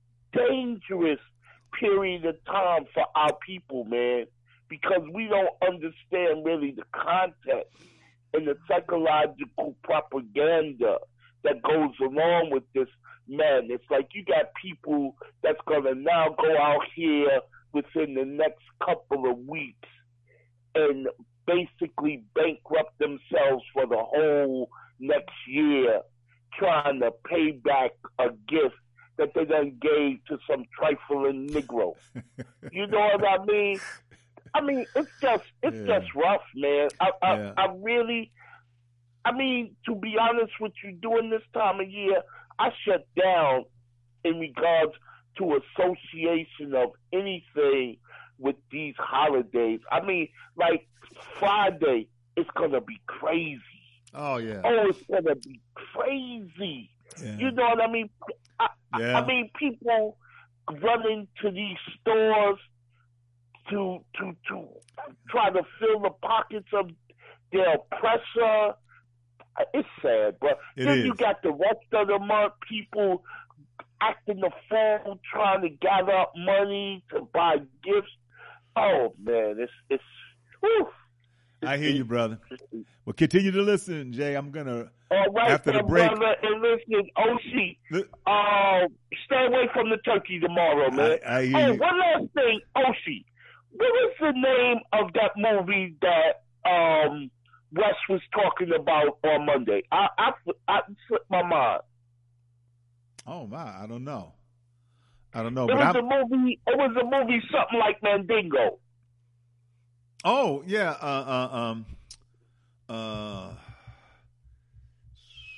period of time for our people, man, because we don't understand really the context and the psychological propaganda that goes along with this madness. Like, you got people that's going to now go out here within the next couple of weeks and basically bankrupt themselves for the whole next year, trying to pay back a gift that they done gave to some trifling Negro. You know what I mean? I mean, it's just rough, man. I really, to be honest with you, during this time of year, I shut down in regards to association of anything with these holidays. I mean, like Friday, it's gonna be crazy. Oh yeah. Oh, it's gonna be crazy. Yeah. You know what I mean? I mean, people running to these stores to try to fill the pockets of their oppressor. It's sad, but then you got the rest of the month people acting the fool, trying to gather up money to buy gifts. Oh man, it's whew. I hear you, brother. Well, continue to listen, Jay. I'm gonna after the break. Brother, and listen, OC, stay away from the turkey tomorrow, man. I hear you. One last thing, OC. What is the name of that movie that Wes was talking about on Monday? I slipped my mind. Oh my, I don't know. It was a movie something like Mandingo. Oh yeah,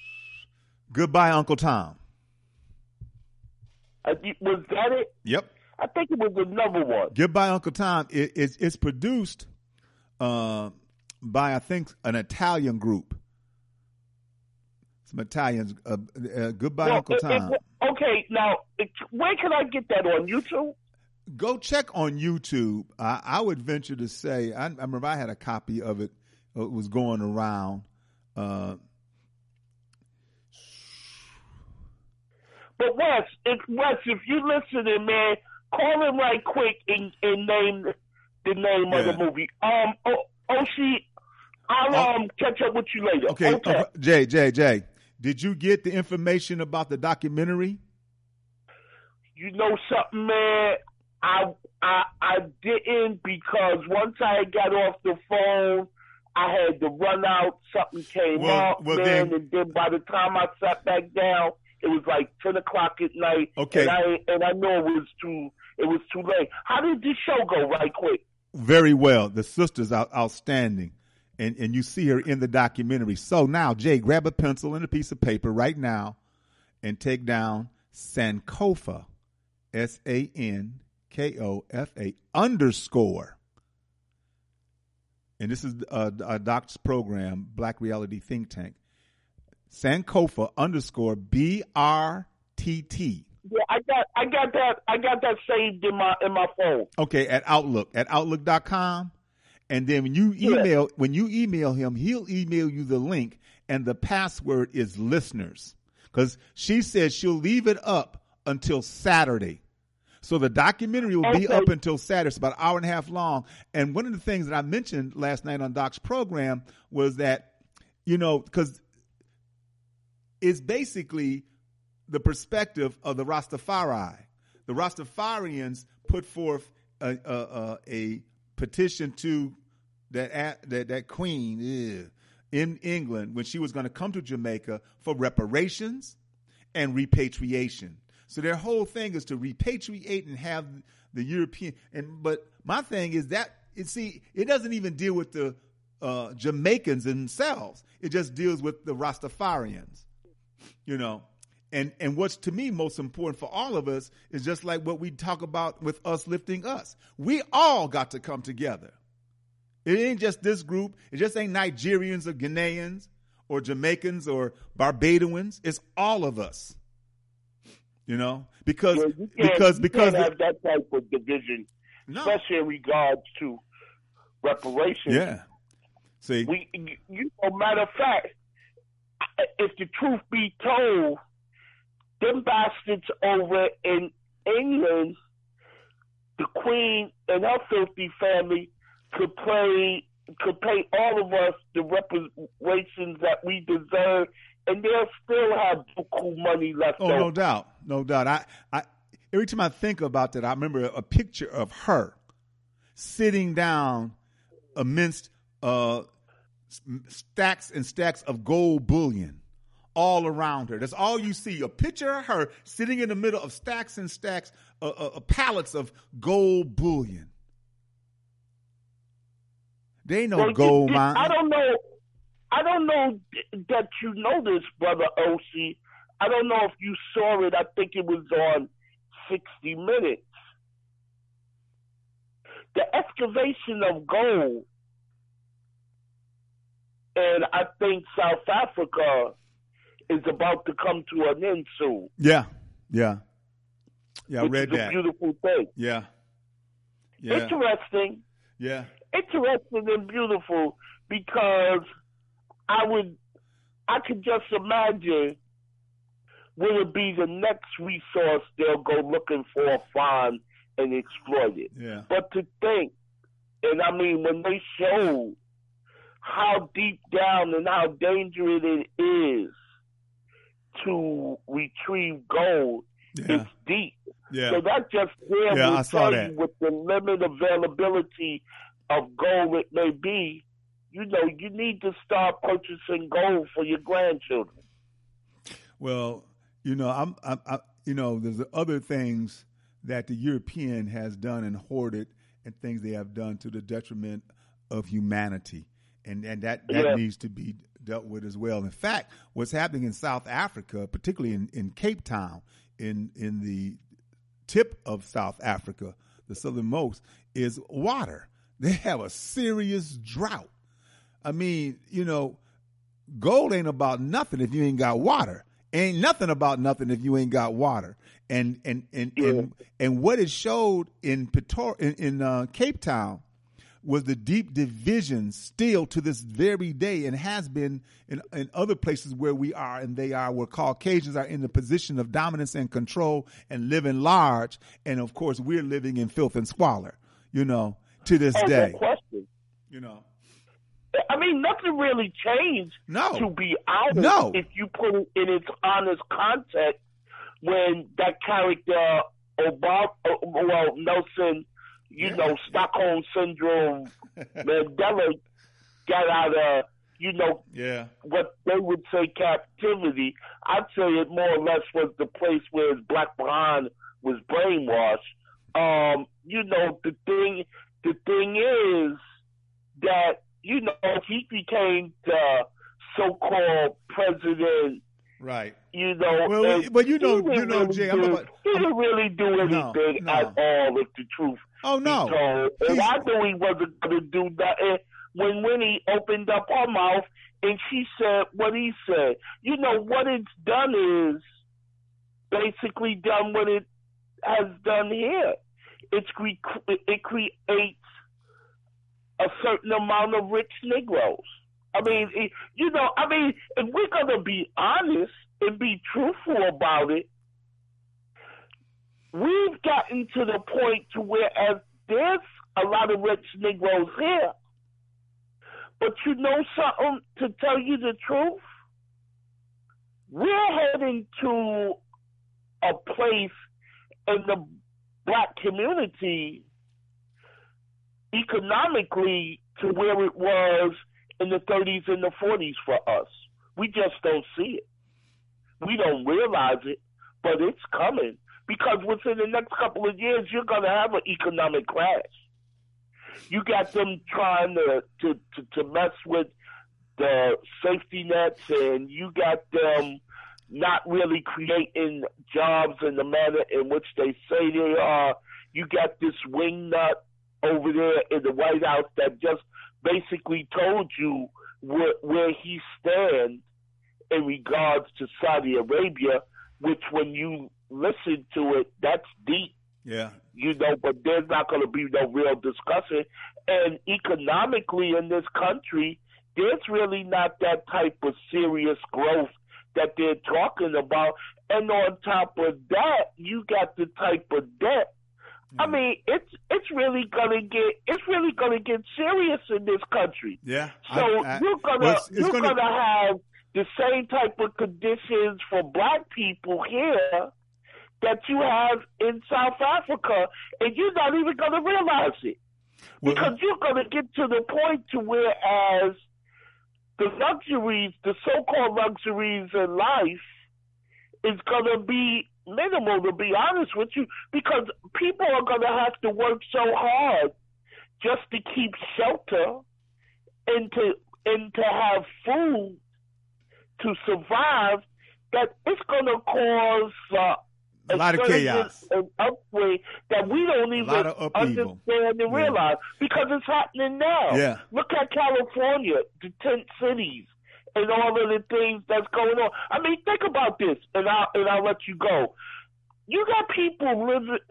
Goodbye, Uncle Tom. Was that it? Yep. I think it was another one. Goodbye Uncle Tom. It's produced by, I think, an Italian group. Some Italians. Goodbye Uncle Tom. Okay, now where can I get that on YouTube? Go check on YouTube. I would venture to say, I remember I had a copy of it. It was going around. But Wes, if you're listening, man, call him right quick and name the name of the movie. Oshi, I'll catch up with you later. Okay. Jay, did you get the information about the documentary? You know something, man? I didn't, because once I got off the phone, I had to run out. Something came up, man, and then by the time I sat back down, it was like 10 o'clock at night. Okay, and I know it was too late. How did this show go? Right quick. Very well. The sister's outstanding, and you see her in the documentary. So now, Jay, grab a pencil and a piece of paper right now, and take down Sankofa, SANKOFA _ and this is Doc's program, Black Reality Think Tank. Sankofa _ BRTT. Yeah, I got that saved in my phone. Okay, at Outlook.com. And then when you email him, he'll email you the link, and the password is listeners. Because she said she'll leave it up until Saturday. So the documentary will be up until Saturday. It's about an hour and a half long. And one of the things that I mentioned last night on Doc's program was that, because it's basically the perspective of the Rastafari. The Rastafarians put forth a petition to that queen in England when she was going to come to Jamaica for reparations and repatriation. So their whole thing is to repatriate and have the European. But my thing is that it doesn't even deal with the Jamaicans themselves. It just deals with the Rastafarians, And what's to me most important for all of us is just like what we talk about with us lifting us. We all got to come together. It ain't just this group. It just ain't Nigerians or Ghanaians or Jamaicans or Barbadians. It's all of us. Because you can't have that type of division, especially in regards to reparations. Yeah. See, matter of fact, if the truth be told, them bastards over in England, the Queen and her filthy family could pay all of us the reparations that we deserve, and they'll still have buku money left over. No doubt. I every time I think about that, I remember a picture of her sitting down amidst stacks and stacks of gold bullion all around her. That's all you see, a picture of her sitting in the middle of stacks and stacks of pallets of gold bullion. There ain't no gold mine. I don't know that you know this, Brother O.C. I don't know if you saw it. I think it was on 60 Minutes. The excavation of gold, and I think South Africa is about to come to an end soon. Yeah, I read that. It's a beautiful thing. Yeah. Interesting. Yeah. Interesting and beautiful, because I could just imagine will it be the next resource they'll go looking for, find, and exploit it. Yeah. But to think, and I mean, when they show how deep down and how dangerous it is to retrieve gold, it's deep. Yeah. So that just will tell you with the limited availability of gold it may be, you need to start purchasing gold for your grandchildren. Well, there's other things that the European has done and hoarded, and things they have done to the detriment of humanity, and that needs to be dealt with as well. In fact, what's happening in South Africa, particularly in Cape Town, in the tip of South Africa, the southernmost, is water. They have a serious drought. I mean, gold ain't about nothing if you ain't got water. Ain't nothing about nothing if you ain't got water. And what it showed in Cape Town was the deep division still to this very day, and has been in other places where we are and they are, where Caucasians are in the position of dominance and control and living large. And of course, we're living in filth and squalor, to this day. No question. I mean, nothing really changed. No. To be honest, no. If you put it in its honest context, when that character Nelson, Stockholm Syndrome, Mandela got out of, what they would say captivity. I'd say it more or less was the place where his Black Quran was brainwashed. The thing is that, he became the so-called president. Right. Jay, he didn't really do anything at all, with the truth. Oh, no. And I knew he wasn't going to do that. When Winnie opened up her mouth and she said what he said, what it's done is basically done what it has done here. It creates a certain amount of rich Negroes. I mean, if we're going to be honest and be truthful about it, we've gotten to the point to where there's a lot of rich Negroes here. But something, to tell you the truth, we're heading to a place in the black community economically to where it was in the 30s and the 40s for us. We just don't see it. We don't realize it, but it's coming. Because within the next couple of years, you're going to have an economic crash. You got them trying to mess with the safety nets, and you got them not really creating jobs in the manner in which they say they are. You got this wingnut over there in the White House that just basically told you where he stands in regards to Saudi Arabia, which when you listen to it, that's deep. Yeah. But there's not going to be no real discussion. And economically in this country, there's really not that type of serious growth that they're talking about. And on top of that, you got the type of debt. I mean, it's really gonna get serious in this country. Yeah. So you're gonna have the same type of conditions for black people here that you have in South Africa, and you're not even gonna realize it. Because you're gonna get to the point to whereas the luxuries, the so-called luxuries in life, is gonna be minimal, to be honest with you, because people are going to have to work so hard just to keep shelter and to have food to survive that it's going to cause a lot of chaos, an upway that we don't even understand and realize, because it's happening now. Yeah. Look at California, the tent cities, and all of the things that's going on. I mean, think about this, and I'll let you go. You got people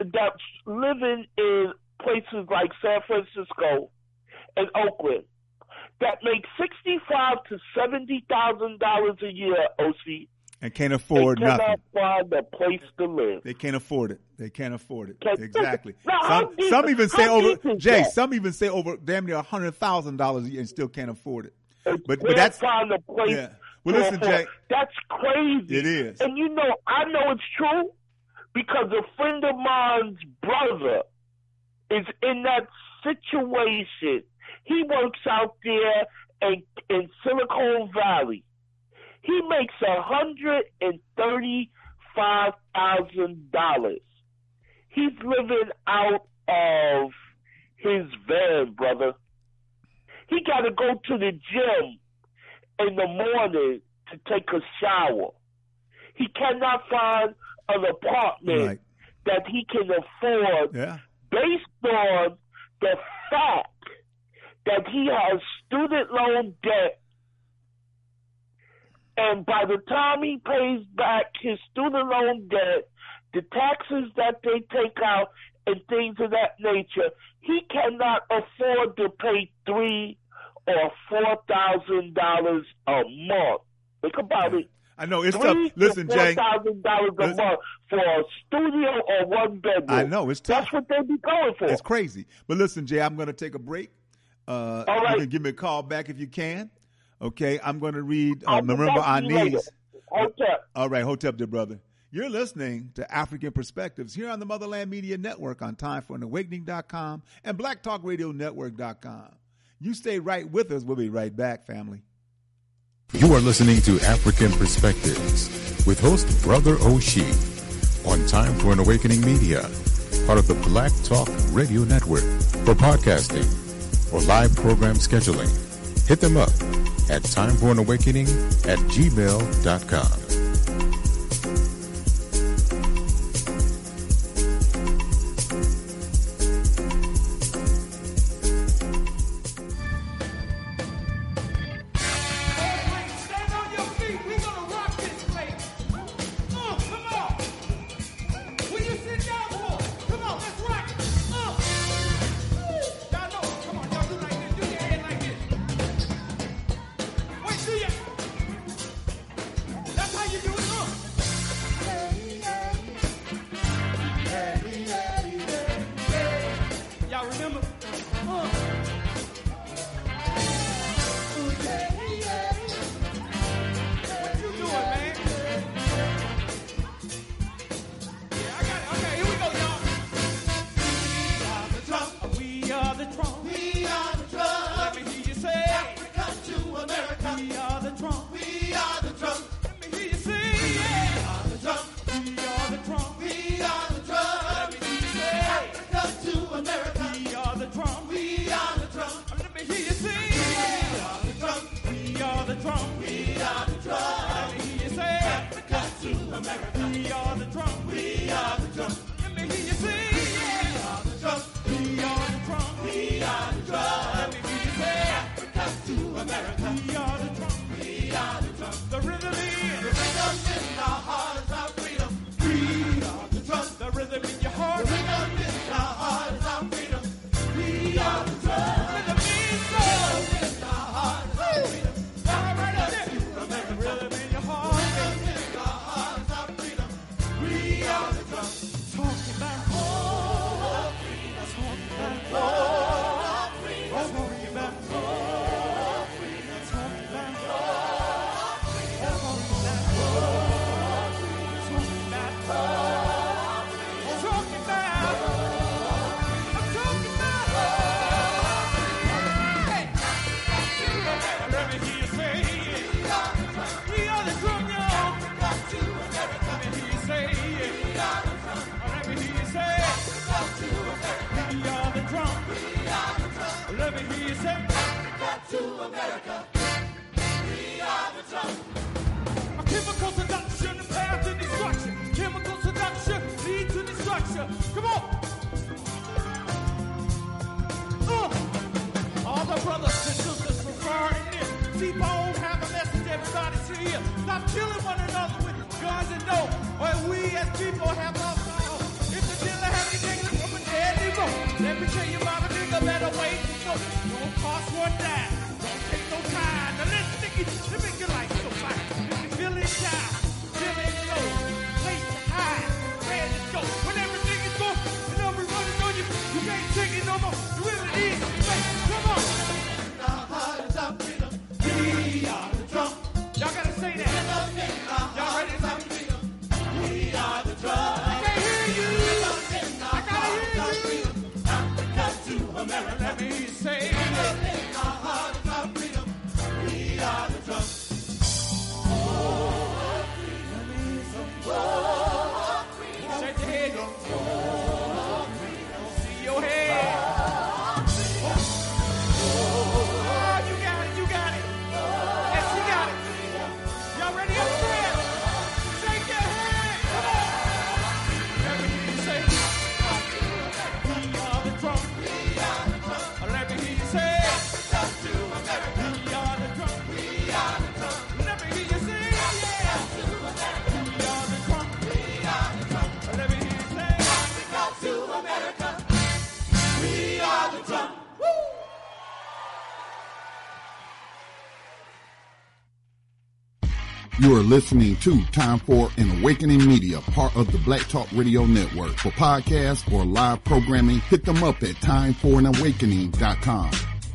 living in places like San Francisco and Oakland that make $65,000 to $70,000 a year, OC, and can't afford nothing. They cannot find a place to live. They can't afford it. Exactly. Now, some even say over, Jay. Some even say over damn near $100,000 a year and still can't afford it. But that's find a place. Yeah. Well, listen, Jay. That's crazy. It is. And I know it's true because a friend of mine's brother is in that situation. He works out there in Silicon Valley. He makes $135,000. He's living out of his van, brother. He got to go to the gym in the morning to take a shower. He cannot find an apartment that he can afford based on the fact that he has student loan debt, and by the time he pays back his student loan debt, the taxes that they take out and things of that nature, he cannot afford to pay $3,000 or $4,000 a month. Think about it. I know it's tough. Listen, Jay, $4,000 a month for a studio or one bedroom. I know it's tough. That's what they be going for. It's crazy. But listen, Jay, I'm going to take a break. All right. You can give me a call back if you can. Okay, I'm going to read Remember Our Needs. Hotep. All right, Hotep, dear brother. You're listening to African Perspectives here on the Motherland Media Network on TimeForAnAwakening.com and BlackTalkRadioNetwork.com. You stay right with us. We'll be right back, family. You are listening to African Perspectives with host Brother Oshie on Time for an Awakening Media, part of the Black Talk Radio Network. For podcasting or live program scheduling, hit them up at timeforanawakening@gmail.com. Y'all gotta say that. Y'all ready? We are the drum. You are listening to Time for an Awakening Media, part of the Black Talk Radio Network. For podcasts or live programming, hit them up at timeforanawakening.com.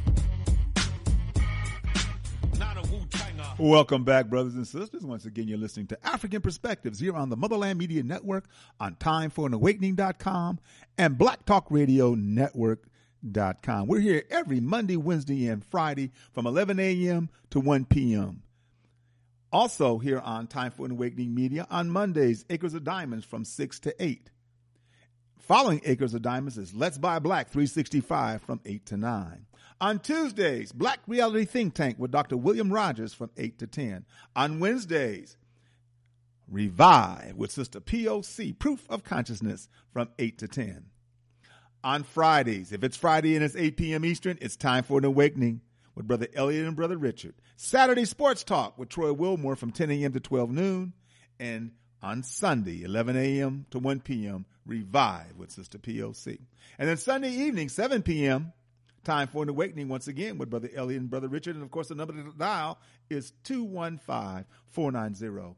Welcome back, brothers and sisters. Once again, you're listening to African Perspectives here on the Motherland Media Network on timeforanawakening.com and Black Talk Radio Network.com. We're here every Monday, Wednesday, and Friday from 11 a.m. to 1 p.m. Also here on Time for an Awakening Media on Mondays, Acres of Diamonds from 6 to 8. Following Acres of Diamonds is Let's Buy Black 365 from 8 to 9. On Tuesdays, Black Reality Think Tank with Dr. William Rogers from 8 to 10. On Wednesdays, Revive with Sister POC, Proof of Consciousness from 8 to 10. On Fridays, if it's Friday and it's 8 p.m. Eastern, it's Time for an Awakening with Brother Elliot and Brother Richard. Saturday Sports Talk with Troy Wilmore from 10 a.m. to 12 noon. And on Sunday, 11 a.m. to 1 p.m., Revive with Sister POC. And then Sunday evening, 7 p.m., Time for an Awakening once again with Brother Elliot and Brother Richard. And, of course, the number to dial is 215-490-9832.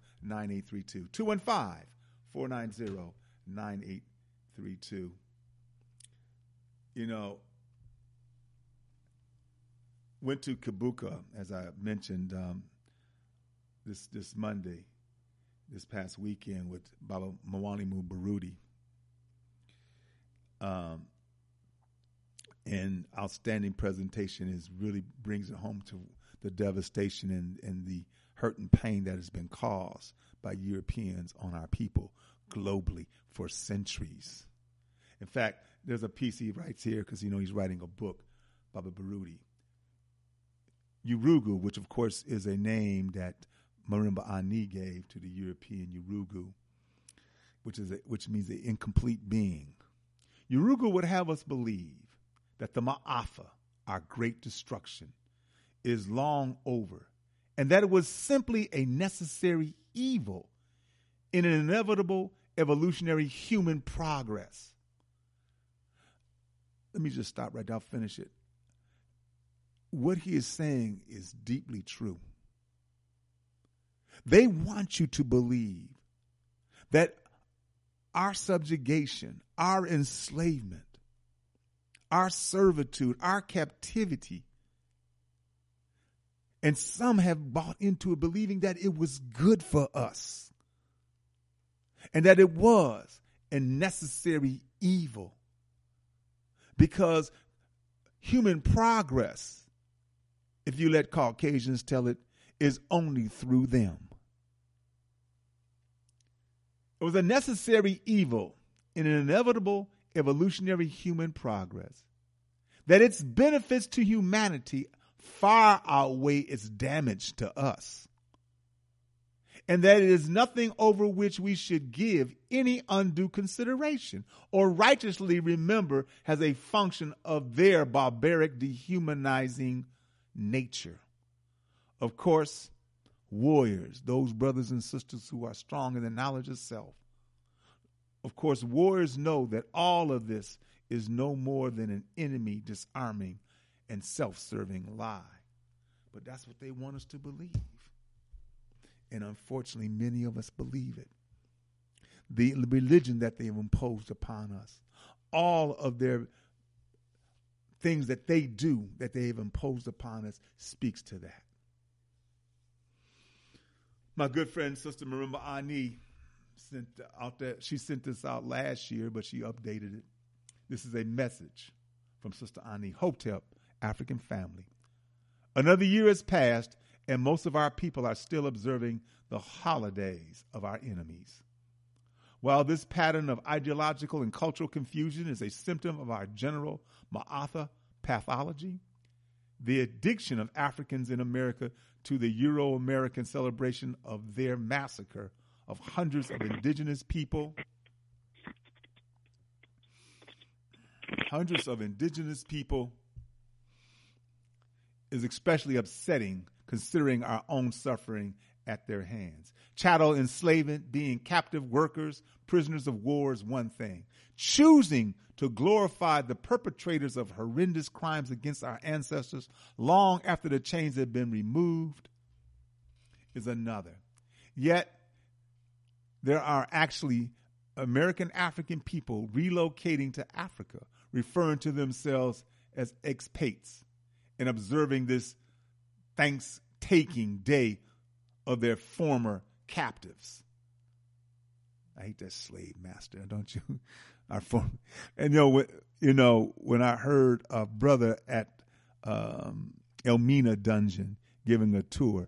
215-490-9832. You know, went to Kabuka, as I mentioned, this Monday, this past weekend with Baba Mwalimu Baruti. And outstanding presentation is really brings it home to the devastation and the hurt and pain that has been caused by Europeans on our people globally for centuries. In fact, there's a piece he writes here because, he's writing a book, Baba Baruti. Urugu, which of course is a name that Marimba Ani gave to the European Urugu, which means the incomplete being. Urugu would have us believe that the Ma'afa, our great destruction, is long over, and that it was simply a necessary evil in an inevitable evolutionary human progress. Let me just stop right there. I'll finish it. What he is saying is deeply true. They want you to believe that our subjugation, our enslavement, our servitude, our captivity, and some have bought into it believing that it was good for us and that it was a necessary evil because human progress, if you let Caucasians tell it, is only through them. It was a necessary evil in an inevitable evolutionary human progress, that its benefits to humanity far outweigh its damage to us, and that it is nothing over which we should give any undue consideration or righteously remember as a function of their barbaric, dehumanizing nature. Of course, warriors, those brothers and sisters who are strong in the knowledge of self, of course, warriors know that all of this is no more than an enemy disarming and self-serving lie. But that's what they want us to believe. And unfortunately, many of us believe it. The religion that they have imposed upon us, all of their things that they do, that they have imposed upon us, speaks to that. My good friend, Sister Marimba Ani, she sent this out last year, but she updated it. This is a message from Sister Ani, Hotep, African family. Another year has passed, and most of our people are still observing the holidays of our enemies. While this pattern of ideological and cultural confusion is a symptom of our general Ma'afa pathology, the addiction of Africans in America to the Euro-American celebration of their massacre of hundreds of indigenous people, is especially upsetting considering our own suffering at their hands. Chattel enslavement, being captive workers, prisoners of war is one thing. Choosing to glorify the perpetrators of horrendous crimes against our ancestors long after the chains have been removed is another. Yet, there are actually American African people relocating to Africa, referring to themselves as expats and observing this Thanksgiving Day of their former captives. I hate that slave master, don't you? And when I heard a brother at Elmina Dungeon giving a tour,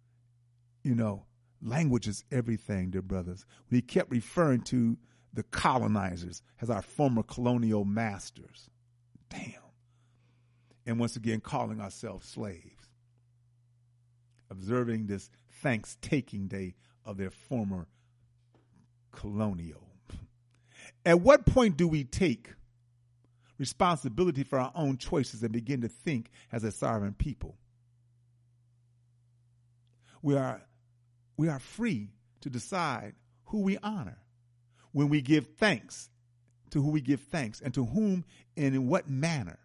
language is everything, dear brothers. He kept referring to the colonizers as our former colonial masters. Damn. And once again, calling ourselves slaves. Observing this Thanksgiving Day of their former colonial. At what point do we take responsibility for our own choices and begin to think as a sovereign people? We are free to decide who we honor when we give thanks, to who we give thanks, and to whom and in what manner.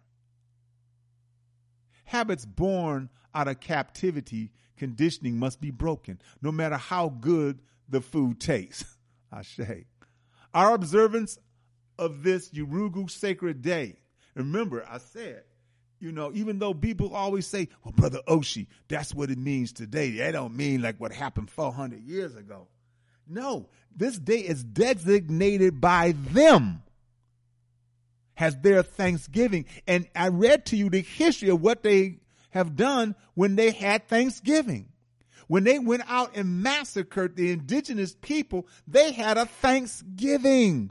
Habits born out of captivity conditioning must be broken, no matter how good the food tastes. Ashe. Our observance of this Urugu sacred day, remember, I said, even though people always say, well, Brother Oshie, that's what it means today. That don't mean like what happened 400 years ago. No, this day is designated by them as their Thanksgiving. And I read to you the history of what they have done when they had Thanksgiving. When they went out and massacred the indigenous people, they had a Thanksgiving.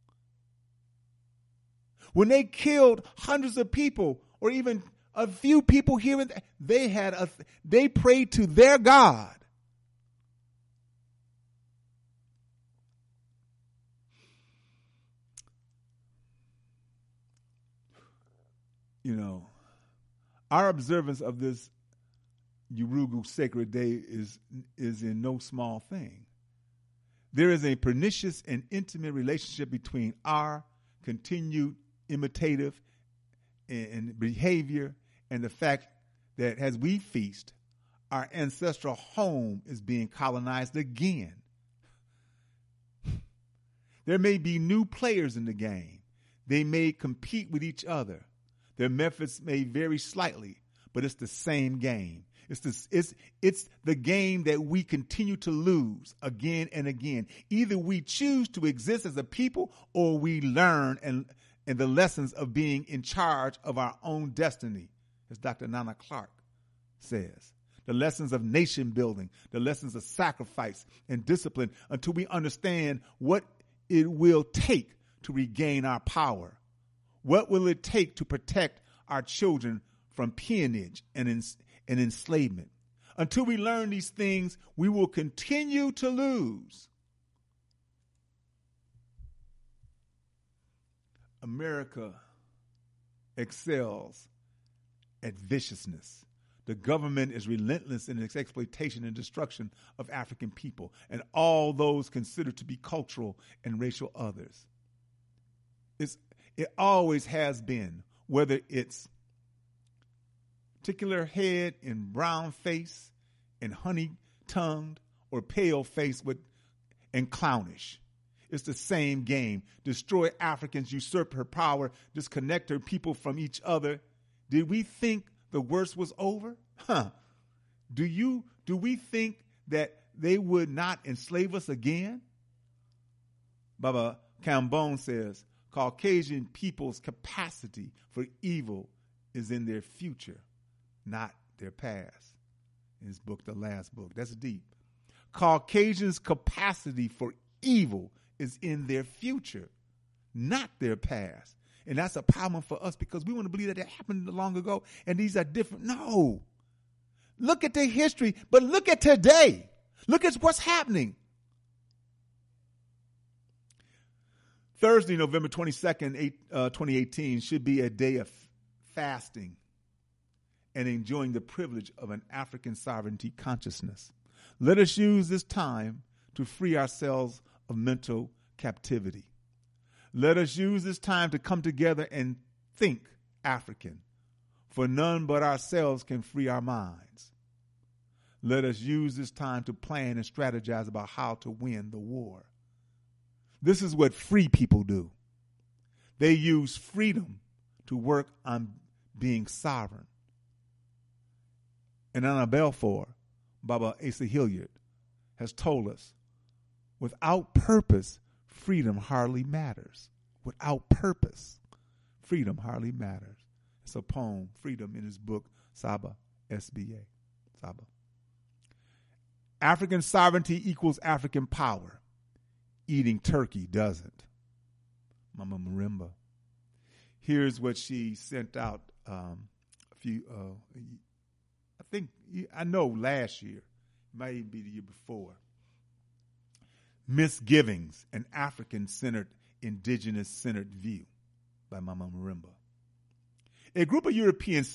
When they killed hundreds of people, or even a few people here and there, they prayed to their God. Our observance of this Urugu sacred day is in no small thing. There is a pernicious and intimate relationship between our continued imitative and behavior and the fact that as we feast, our ancestral home is being colonized again. There may be new players in the game. They may compete with each other. Their methods may vary slightly, but it's the same game. It's the game that we continue to lose again and again. Either we choose to exist as a people or we learn and the lessons of being in charge of our own destiny, as Dr. Nana Clark says. The lessons of nation building, the lessons of sacrifice and discipline until we understand what it will take to regain our power. What will it take to protect our children from peonage and enslavement? Until we learn these things, we will continue to lose. America excels at viciousness. The government is relentless in its exploitation and destruction of African people and all those considered to be cultural and racial others. It always has been, whether it's particular head and brown face and honey-tongued or pale face and clownish. It's the same game. Destroy Africans, usurp her power, disconnect her people from each other. Did we think the worst was over? Do we think that they would not enslave us again? Baba Cambone says, Caucasian people's capacity for evil is in their future, not their past. In his book, The Last Book. That's deep. Caucasians' capacity for evil is in their future, not their past. And that's a problem for us because we want to believe that it happened long ago and these are different. No. Look at the history, but look at today. Look at what's happening. Thursday, November 22nd, 2018, should be a day of fasting and enjoying the privilege of an African sovereignty consciousness. Let us use this time to free ourselves of mental captivity. Let us use this time to come together and think African, for none but ourselves can free our minds. Let us use this time to plan and strategize about how to win the war. This is what free people do. They use freedom to work on being sovereign. And Anna Balfour, Baba Asa Hilliard, has told us, without purpose, freedom hardly matters. Without purpose, freedom hardly matters. It's a poem, Freedom, in his book, Saba, S-B-A, Saba. African sovereignty equals African power. Eating turkey doesn't. Mama Marimba. Here's what she sent out I know last year, it might even be the year before. Misgivings, an African-centered, indigenous-centered view by Mama Marimba. A group of European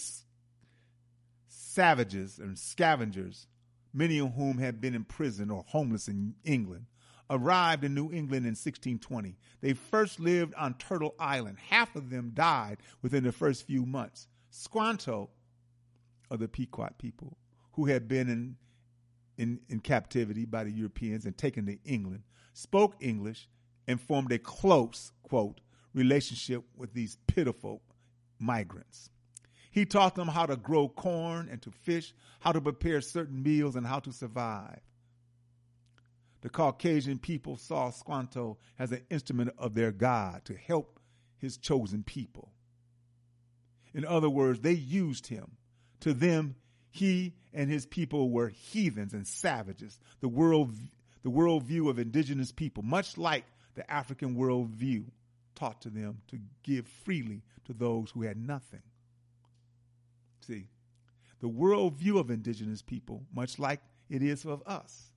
savages and scavengers, many of whom had been imprisoned or homeless in England, arrived in New England in 1620. They first lived on Turtle Island. Half of them died within the first few months. Squanto, of the Pequot people, who had been in captivity by the Europeans and taken to England, spoke English and formed a close, quote, relationship with these pitiful migrants. He taught them how to grow corn and to fish, how to prepare certain meals, and how to survive. The Caucasian people saw Squanto as an instrument of their God to help his chosen people. In other words, they used him. To them, he and his people were heathens and savages, the worldview of indigenous people, much like the African worldview taught to them to give freely to those who had nothing. See, the worldview of indigenous people, much like it is of us,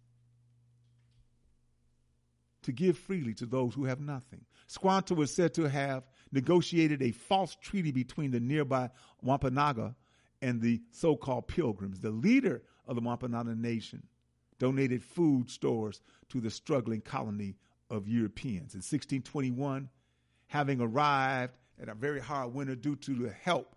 to give freely to those who have nothing. Squanto was said to have negotiated a false treaty between the nearby Wampanoag and the so-called Pilgrims. The leader of the Wampanoag Nation donated food stores to the struggling colony of Europeans. In 1621, having arrived at a very hard winter due to the help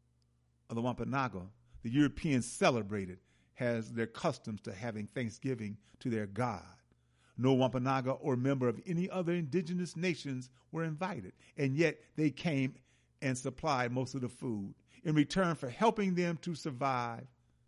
of the Wampanoag, the Europeans celebrated as their customs to having Thanksgiving to their God. No Wampanoag or member of any other indigenous nations were invited, and yet they came and supplied most of the food. In return for helping them to survive,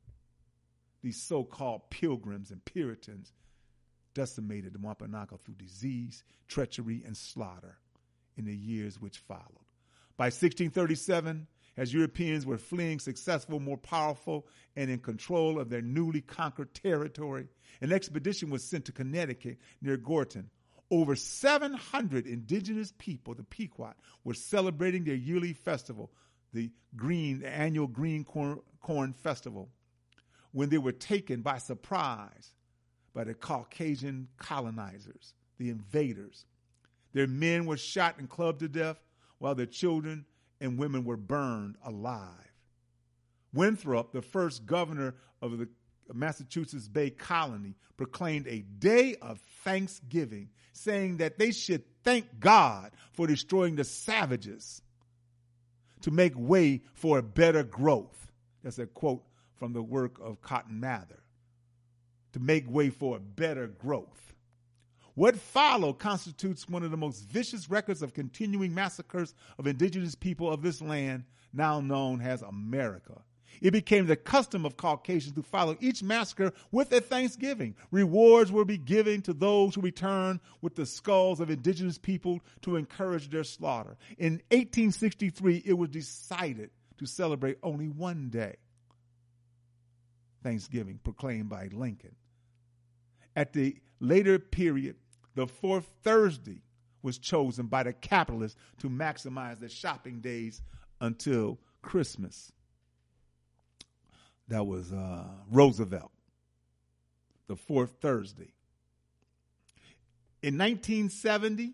these so-called Pilgrims and Puritans decimated the Wampanoag through disease, treachery, and slaughter in the years which followed. By 1637, as Europeans were fleeing successful, more powerful, and in control of their newly conquered territory, an expedition was sent to Connecticut near Gorton. Over 700 indigenous people, the Pequot, were celebrating their yearly festival, the annual Green Corn Festival, when they were taken by surprise by the Caucasian colonizers, the invaders. Their men were shot and clubbed to death, while their children and women were burned alive. Winthrop, the first governor of the Massachusetts Bay Colony, proclaimed a day of thanksgiving, saying that they should thank God for destroying the savages to make way for a better growth. That's a quote from the work of Cotton Mather. To make way for a better growth. What followed constitutes one of the most vicious records of continuing massacres of indigenous people of this land, now known as America. It became the custom of Caucasians to follow each massacre with a thanksgiving. Rewards will be given to those who return with the skulls of indigenous people to encourage their slaughter. In 1863, it was decided to celebrate only one day, Thanksgiving, proclaimed by Lincoln. At the later period, the fourth Thursday was chosen by the capitalists to maximize their shopping days until Christmas. That was Roosevelt, the fourth Thursday. In 1970,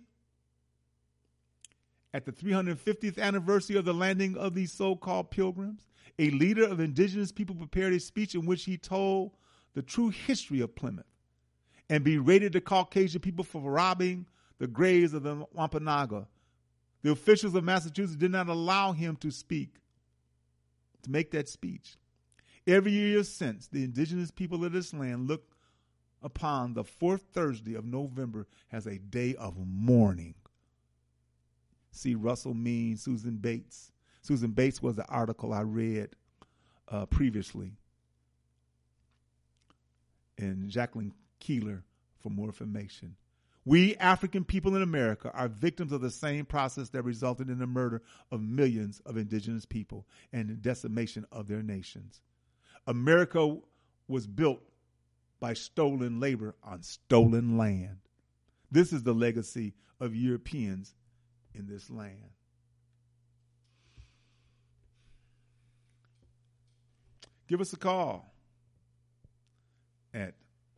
at the 350th anniversary of the landing of these so-called Pilgrims, a leader of indigenous people prepared a speech in which he told the true history of Plymouth and berated the Caucasian people for robbing the graves of the Wampanoag, the officials of Massachusetts did not allow him to speak, to make that speech. Every year since, the indigenous people of this land look upon the fourth Thursday of November as a day of mourning. See Russell Means, Susan Bates. Susan Bates was the article I read previously. And Jacqueline Keeler for more information. We African people in America are victims of the same process that resulted in the murder of millions of indigenous people and the decimation of their nations. America was built by stolen labor on stolen land. This is the legacy of Europeans in this land. Give us a call at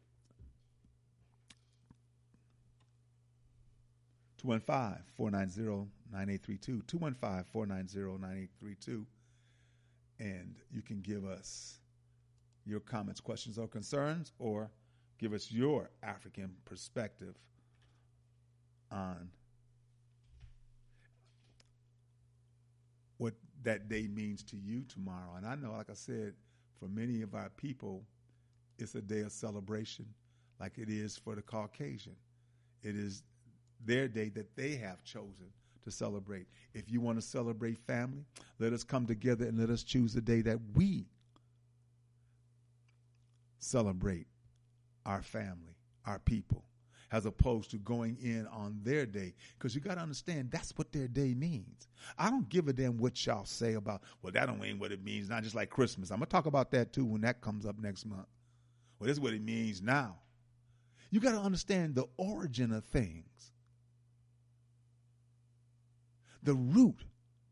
215-490-9832, 215-490-9832, and you can give us your comments, questions, or concerns, or give us your African perspective on what that day means to you tomorrow. And I know, like I said, for many of our people, it's a day of celebration like it is for the Caucasian. It is their day that they have chosen to celebrate. If you want to celebrate family, let us come together and let us choose the day that we celebrate our family, our people, as opposed to going in on their day. Because you got to understand, that's what their day means. I don't give a damn what y'all say about, well, that don't mean what it means, not just like Christmas. I'm going to talk about that too when that comes up next month. Well, this is what it means now. You got to understand the origin of things. The root.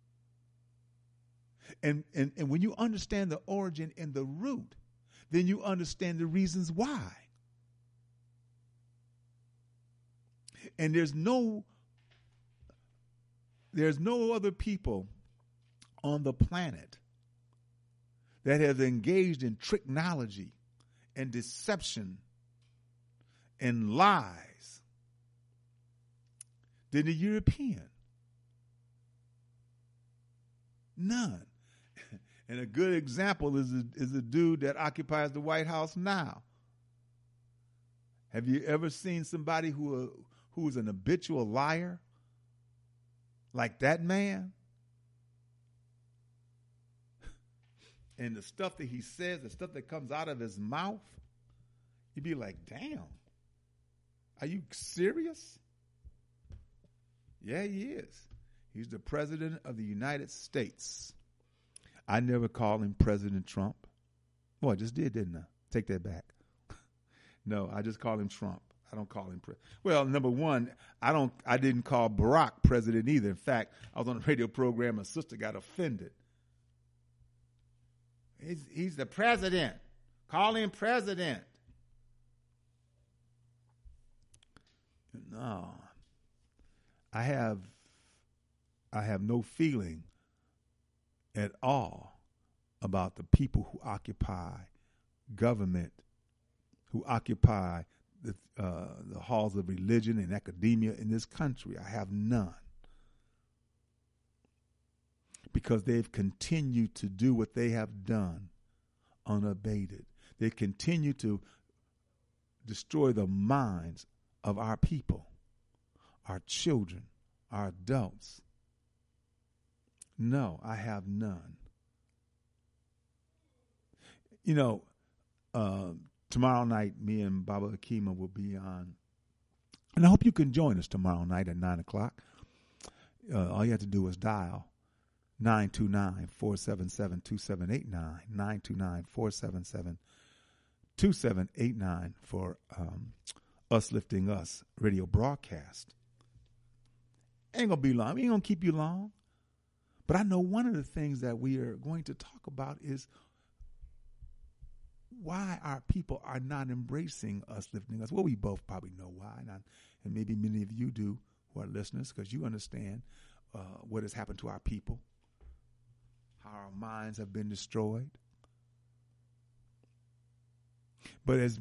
And when you understand the origin and the root, then you understand the reasons why. And there's no other people on the planet that has engaged in technology and deception and lies than the European. None. And a good example is a dude that occupies the White House now. Have you ever seen somebody who's an habitual liar like that man? And the stuff that he says, the stuff that comes out of his mouth, you'd be like, damn, are you serious? Yeah, he is. He's the president of the United States. I never call him President Trump. Well, I just did, didn't I? Take that back. No, I just call him Trump. I don't call him well, number one, I didn't call Barack president either. In fact, I was on a radio program, a sister got offended. He's the president. Call him president. No. I have no feeling at all about the people who occupy government, who occupy the halls of religion and academia in this country. I have none. Because they've continued to do what they have done unabated. They continue to destroy the minds of our people, our children, our adults. No, I have none. You know, tomorrow night, me and Baba Akima will be on, and I hope you can join us tomorrow night at 9 o'clock. All you have to do is dial 929-477-2789, 929-477-2789 for Us Lifting Us radio broadcast. Ain't going to be long. We ain't going to keep you long. But I know one of the things that we are going to talk about is why our people are not embracing Us Lifting Us. Well, we both probably know why, and maybe many of you do who are listeners, because you understand what has happened to our people, how our minds have been destroyed. But as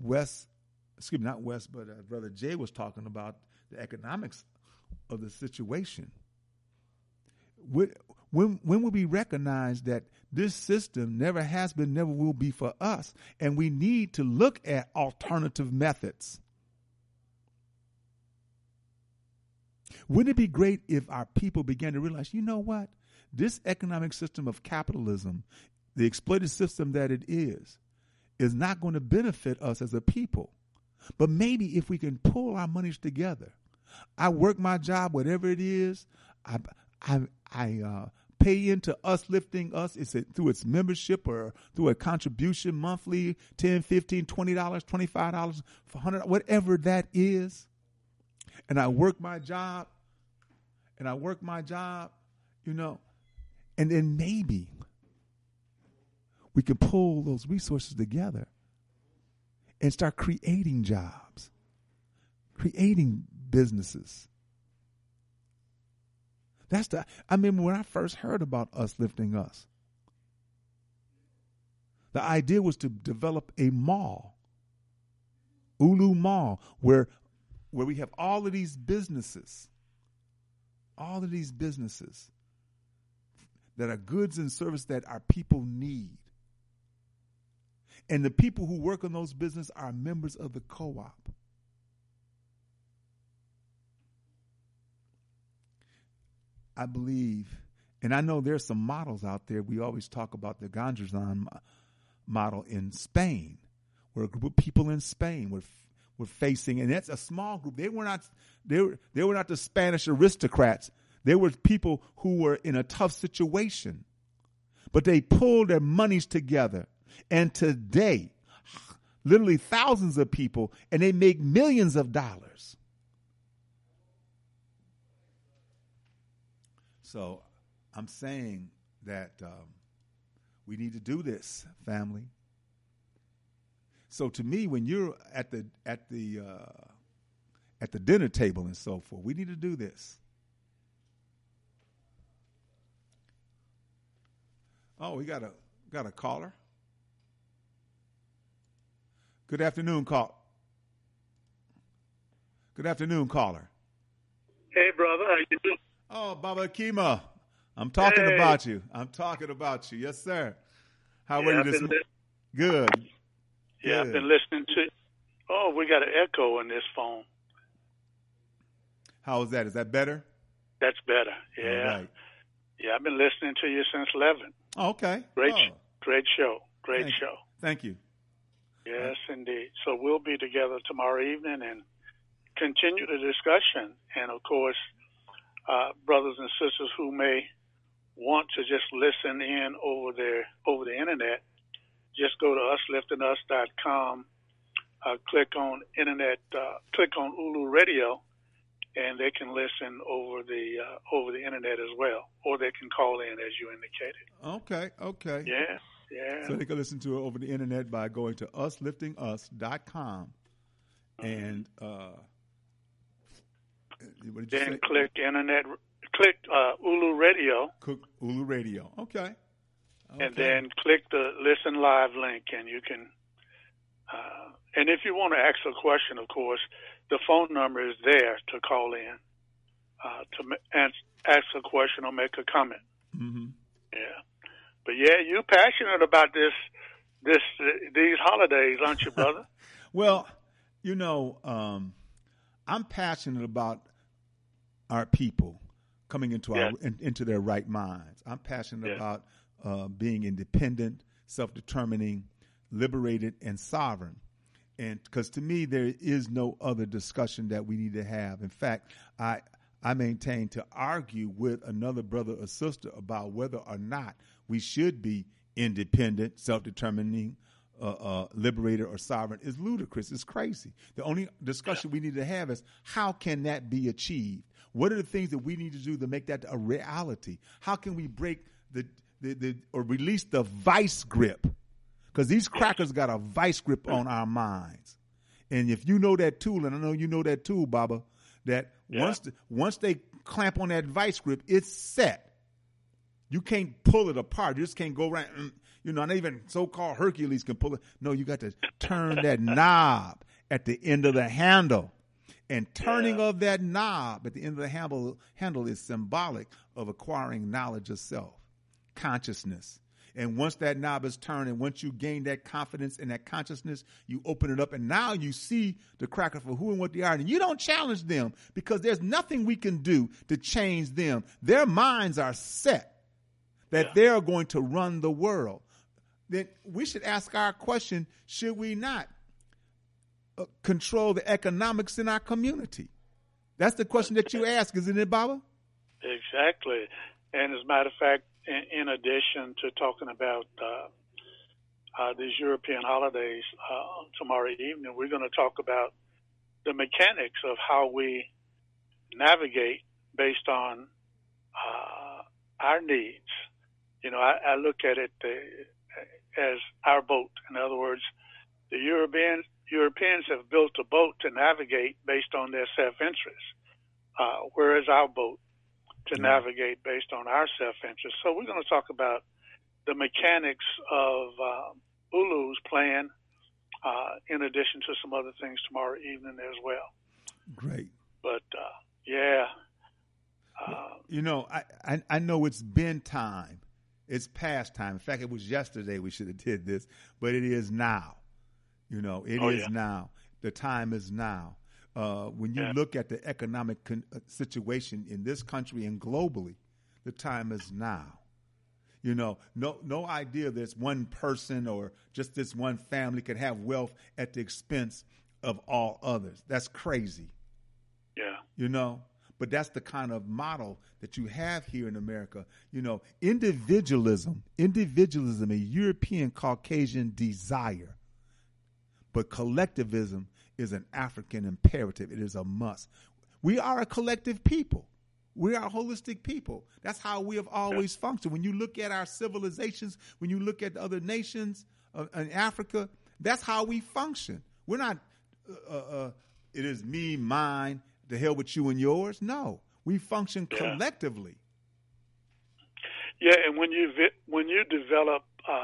Brother Jay was talking about the economics of the situation. When will we recognize that this system never has been, never will be for us, and we need to look at alternative methods? Wouldn't it be great if our people began to realize, you know what? This economic system of capitalism, the exploited system that it is not going to benefit us as a people. But maybe if we can pull our monies together, I work my job, whatever it is, I pay into Us Lifting Us. It's through its membership or through a contribution monthly, $10, $15, $20, $25, $100, whatever that is. And I work my job, you know, and then maybe we can pull those resources together and start creating jobs, creating businesses. I remember when I first heard about Us Lifting Us, the idea was to develop a mall, Ulu Mall, where we have all of these businesses that are goods and services that our people need. And the people who work on those businesses are members of the co-op. I believe, and I know there's some models out there. We always talk about the Ganjazan model in Spain, where a group of people in Spain were facing, and that's a small group. They were not the Spanish aristocrats. They were people who were in a tough situation, but they pulled their monies together. And today, literally thousands of people, and they make millions of dollars. So I'm saying that we need to do this, family. So to me, when you're at the dinner table and so forth, we need to do this. Oh, we got a caller. Good afternoon, caller. Hey, brother, how you doing? Oh, Baba Kima, I'm talking about you. Yes, sir. How are you this morning? Good. Yeah, I've been listening to. Oh, we got an echo in this phone. How is that? Is that better? That's better. Yeah. All right. Yeah, I've been listening to you since 11. Oh, okay. Great show. Thank you. Yes, indeed. So we'll be together tomorrow evening and continue the discussion. And of course, brothers and sisters who may want to just listen in over the internet, just go to usliftingus.com, click on Ulu Radio, and they can listen over the internet as well, or they can call in as you indicated. Okay. Yeah. So they can listen to it over the internet by going to usliftingus.com, and what did you say? Click Ulu Radio. Ulu Radio. Okay. And then click the Listen Live link, and you can. And if you want to ask a question, of course, the phone number is there to call in to ask a question or make a comment. Mm-hmm. Yeah. But yeah, you're passionate about these holidays, aren't you, brother? Well, you know, I'm passionate about our people coming into into their right minds. I'm passionate about being independent, self-determining, liberated, and sovereign. And because to me, there is no other discussion that we need to have. In fact, I maintain to argue with another brother or sister about whether or not we should be independent, self-determining, liberated, or sovereign is ludicrous. It's crazy. The only discussion we need to have is how can that be achieved? What are the things that we need to do to make that a reality? How can we break or release the vice grip? Because these crackers got a vice grip on our minds. And if you know that tool, and I know you know that tool, Baba, that once they clamp on that vice grip, it's set. You can't pull it apart. You just can't go around. Not even so-called Hercules can pull it. No, you got to turn that knob at the end of the handle. And turning of that knob at the end of the handle is symbolic of acquiring knowledge of self, consciousness. And once that knob is turned, and once you gain that confidence and that consciousness, you open it up, and now you see the cracker for who and what they are. And you don't challenge them because there's nothing we can do to change them. Their minds are set that they are going to run the world. Then we should ask our question, should we not control the economics in our community? That's the question that you ask, isn't it, Baba? Exactly. And as a matter of fact, in addition to talking about these European holidays tomorrow evening, we're going to talk about the mechanics of how we navigate based on our needs. I look at it as our boat. In other words, the Europeans have built a boat to navigate based on their self-interest, whereas our boat to navigate based on our self-interest. So we're going to talk about the mechanics of Ulu's plan, in addition to some other things tomorrow evening as well. Great. But, I know it's been time. It's past time. In fact, it was yesterday we should have did this, but it is now. It is now. The time is now. When you look at the economic situation in this country and globally, the time is now. No idea that one person or just this one family could have wealth at the expense of all others. That's crazy. Yeah. But that's the kind of model that you have here in America. Individualism, a European Caucasian desire. But collectivism is an African imperative. It is a must. We are a collective people. We are a holistic people. That's how we have always functioned. When you look at our civilizations, when you look at the other nations in Africa, that's how we function. We're not, it is me, mine, the hell with you and yours. No, we function collectively. Yeah, and when you develop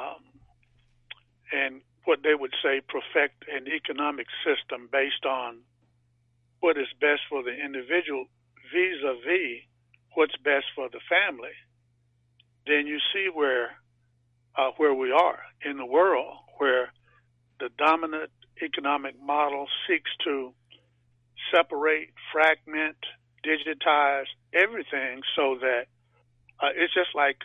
and what they would say perfect an economic system based on what is best for the individual vis-a-vis what's best for the family, then you see where we are in the world, where the dominant economic model seeks to separate, fragment, digitize everything so that it's just like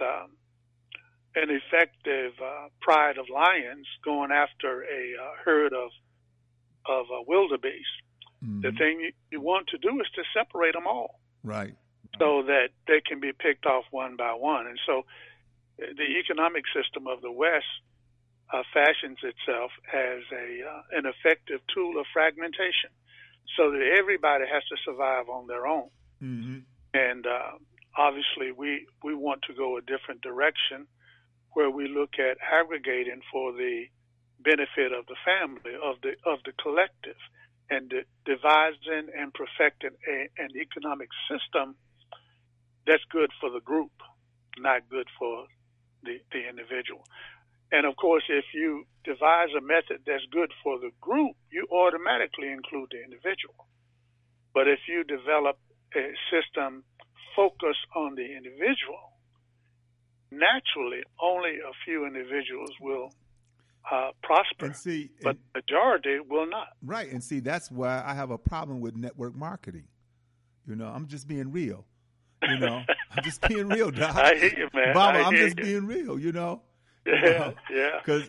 an effective pride of lions going after a herd of wildebeest. Mm-hmm. The thing you want to do is to separate them all, right? So that they can be picked off one by one. And so the economic system of the West fashions itself as an effective tool of fragmentation, so that everybody has to survive on their own. Mm-hmm. And obviously, we want to go a different direction, where we look at aggregating for the benefit of the family, of the collective, and devising and perfecting an economic system that's good for the group, not good for the individual. And of course, if you devise a method that's good for the group, you automatically include the individual. But if you develop a system focused on the individual, naturally, only a few individuals will prosper, but the majority will not. Right, and see, that's why I have a problem with network marketing. I'm just being real. I'm just being real, Doc. I hear you, man. Baba, I'm just being real, Yeah. Because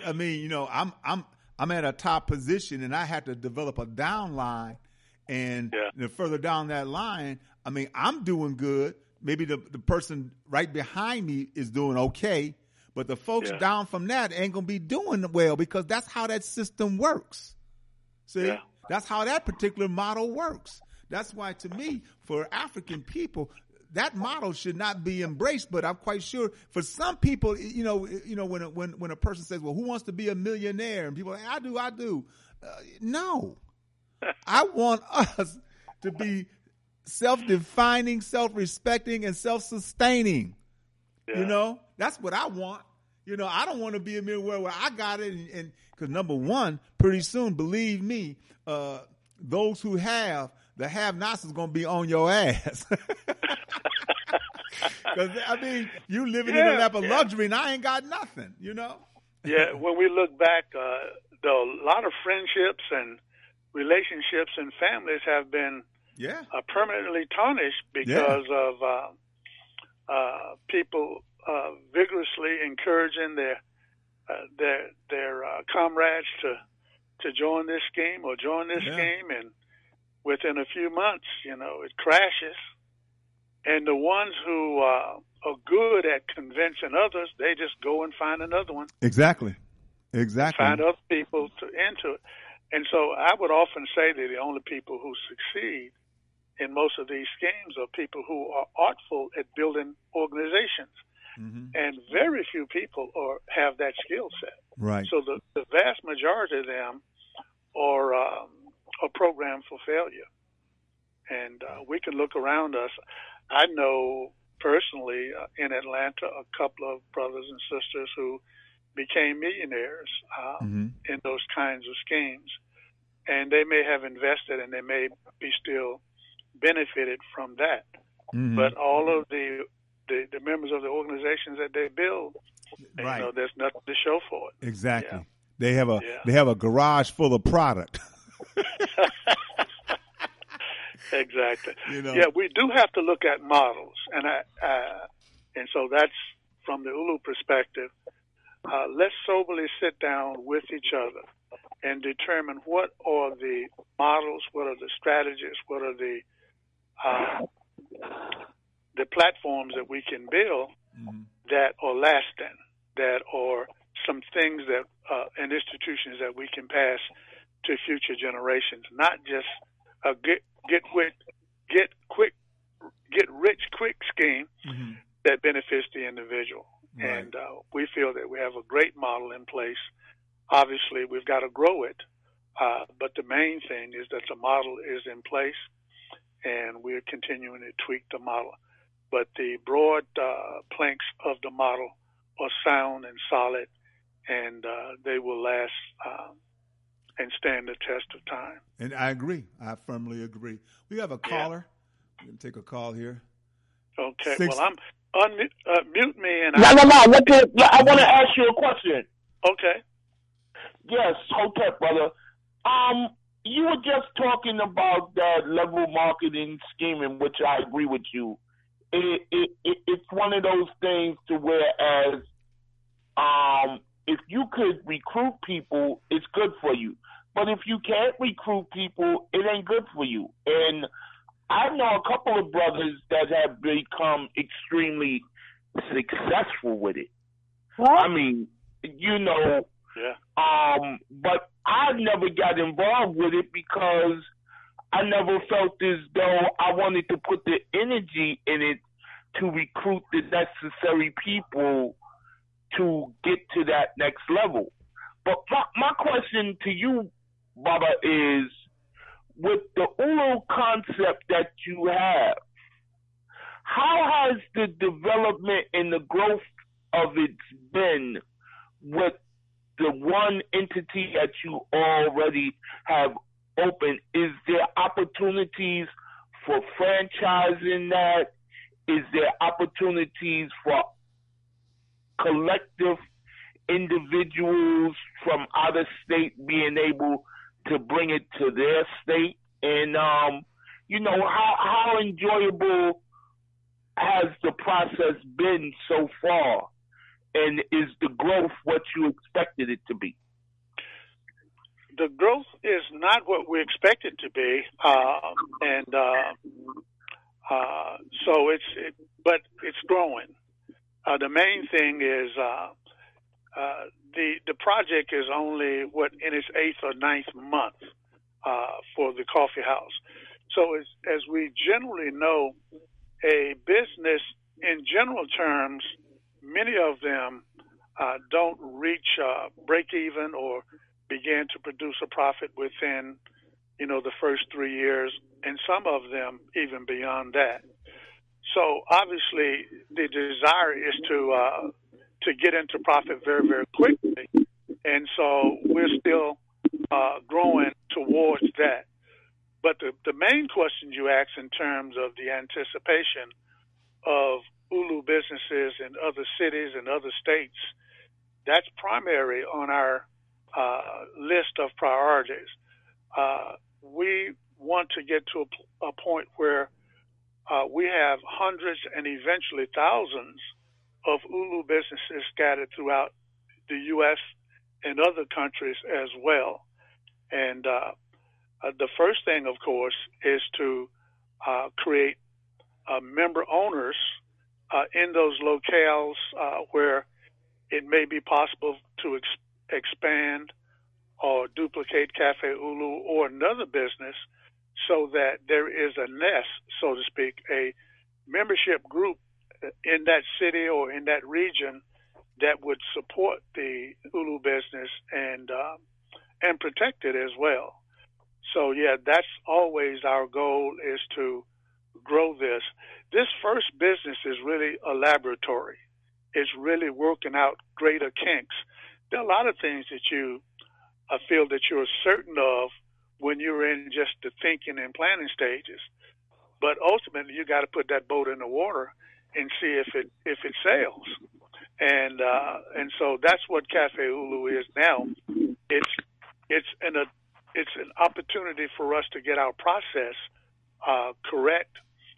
I'm at a top position, and I have to develop a downline, and the further down that line, I'm doing good. Maybe the person right behind me is doing okay, but the folks down from that ain't going to be doing well, because that's how that system works. See, that's how that particular model works. That's why, to me, for African people, that model should not be embraced. But I'm quite sure for some people, when a person says, "Well, who wants to be a millionaire?" and people are like, I do. No, I want us to be self-defining, self-respecting, and self-sustaining. That's what I want. You know, I don't want to be a millionaire where I got it, and because number one, pretty soon, believe me, those who have the have-nots is going to be on your ass. Because I mean, you living in a lap of luxury, and I ain't got nothing. You know. Yeah, when we look back, a lot of friendships and relationships and families have been permanently tarnished because of people vigorously encouraging their comrades to join this scheme or join this scheme, and within a few months, you know, it crashes. And the ones who are good at convincing others, they just go and find another one. Exactly. Find other people into it. And so I would often say that the only people who succeed in most of these schemes are people who are artful at building organizations. Mm-hmm. And very few people have that skill set. Right. So the vast majority of them are programmed for failure. And we can look around us. I know personally in Atlanta a couple of brothers and sisters who became millionaires in those kinds of schemes. And they may have invested and they may be still benefited from that. Mm-hmm. But all of the members of the organizations that they build, you know, there's nothing to show for it. Exactly. Yeah. They have a garage full of product. Exactly. You know? Yeah, we do have to look at models, and and so that's from the ULU perspective. Let's soberly sit down with each other and determine what are the models, what are the strategies, what are the platforms that we can build that are lasting, that are some things that and institutions that we can pass to future generations, not just a get rich quick scheme that benefits the individual. Right. And we feel that we have a great model in place. Obviously, we've got to grow it, but the main thing is that the model is in place, and we're continuing to tweak the model. But the broad planks of the model are sound and solid, and they will last and stand the test of time. And I agree. I firmly agree. We have a caller. We can take a call here. Okay. Well, I'm mute me. And I want to ask you a question. Okay. Yes, Hotep, brother. You were just talking about that level marketing scheme, in which I agree with you. It's one of those things to whereas if you could recruit people, it's good for you. But if you can't recruit people, it ain't good for you. And I know a couple of brothers that have become extremely successful with it. What? I mean, you know, but I never got involved with it because I never felt as though I wanted to put the energy in it to recruit the necessary people to get to that next level. But my question to you, Baba, is with the ULU concept that you have, how has the development and the growth of it been with the one entity that you already have open? Is there opportunities for franchising that? Is there opportunities for collective individuals from out of state being able to bring it to their state? And, you know, how enjoyable has the process been so far? And is the growth what you expected it to be? The growth is not what we expect it to be. But it's growing. The main thing is the project is only in its 8th or 9th month for the coffee house. So as we generally know, a business in general terms, many of them don't reach break even or begin to produce a profit within, you know, the first 3 years, and some of them even beyond that. So obviously the desire is to to get into profit very, very quickly. And so we're still growing towards that. But the main question you asked in terms of the anticipation of Ulu businesses in other cities and other states, that's primary on our list of priorities. We want to get to a point where we have hundreds and eventually thousands of Ulu businesses scattered throughout the U.S. and other countries as well. And the first thing, of course, is to create member owners in those locales where it may be possible to expand or duplicate Cafe Ulu or another business, so that there is a nest, so to speak, a membership group in that city or in that region that would support the Ulu business and protect it as well. So yeah, that's always our goal, is to grow this. This first business is really a laboratory. It's really working out greater kinks. There are a lot of things that you feel that you're certain of when you're in just the thinking and planning stages, but ultimately you got to put that boat in the water and see if it sails. And so that's what Cafe Ulu is now. It's an opportunity for us to get our process correct,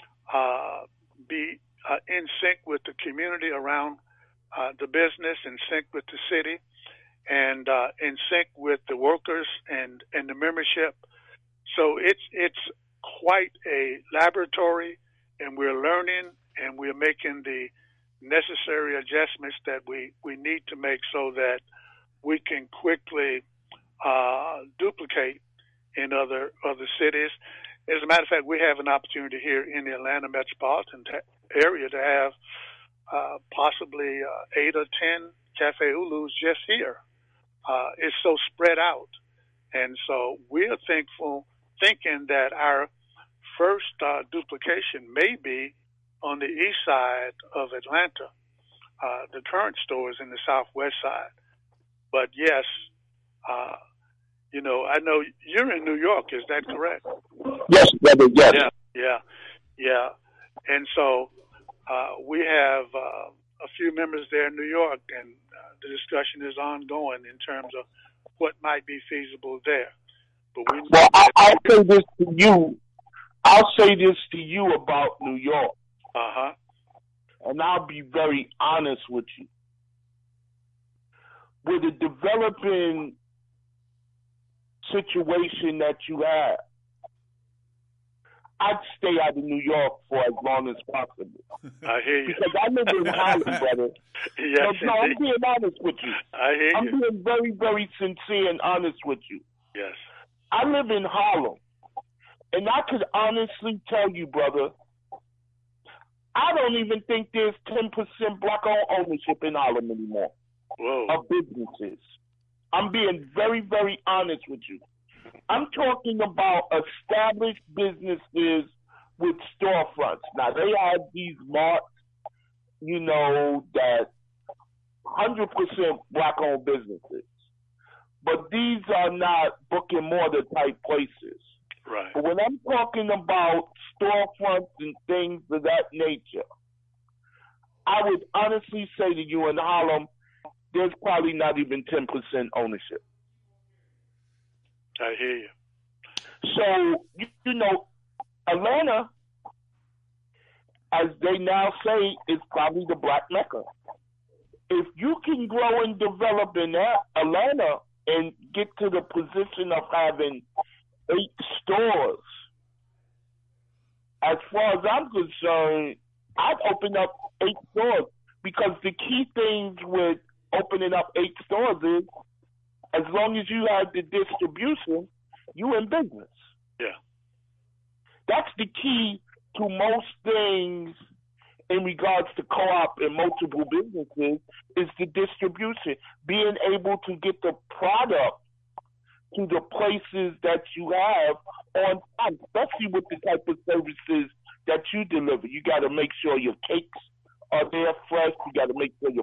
be in sync with the community around the business, in sync with the city, and in sync with the workers and the membership. So it's quite a laboratory, and we're learning, and we're making the necessary adjustments that we need to make so that we can quickly duplicate in other cities. As a matter of fact, we have an opportunity here in the Atlanta metropolitan area to have possibly 8 or 10 Cafe Ulus just here. It's so spread out. And so we're thinking that our first duplication may be on the east side of Atlanta. The current store is in the southwest side. But yes, I know you're in New York. Is that correct? Yes, brother, yes. Yeah. And so we have a few members there in New York, and the discussion is ongoing in terms of what might be feasible there. But I'll say this to you. I'll say this to you about New York. And I'll be very honest with you. With the developing situation that you have, I'd stay out of New York for as long as possible. I hear you. Because I live in Harlem, brother. Yes, no, I'm being honest with you. I hear you. I'm being very, very sincere and honest with you. Yes. I live in Harlem, and I could honestly tell you, brother, I don't even think there's 10% black-owned ownership in Harlem anymore. Whoa. Of businesses. I'm being very, very honest with you. I'm talking about established businesses with storefronts. Now, they have these marks, that 100% black-owned businesses. But these are not brick-and-mortar type places. Right. But when I'm talking about storefronts and things of that nature, I would honestly say to you in Harlem, there's probably not even 10% ownership. I hear you. So, Atlanta, as they now say, is probably the Black Mecca. If you can grow and develop in Atlanta and get to the position of having 8 stores, as far as I'm concerned, I'd open up 8 stores, because the key things with opening up 8 stores is, as long as you have the distribution, you in business. Yeah. That's the key to most things in regards to co-op and multiple businesses, is the distribution. Being able to get the product to the places that you have on time, especially with the type of services that you deliver. You got to make sure your cakes are there fresh. You got to make sure your fruits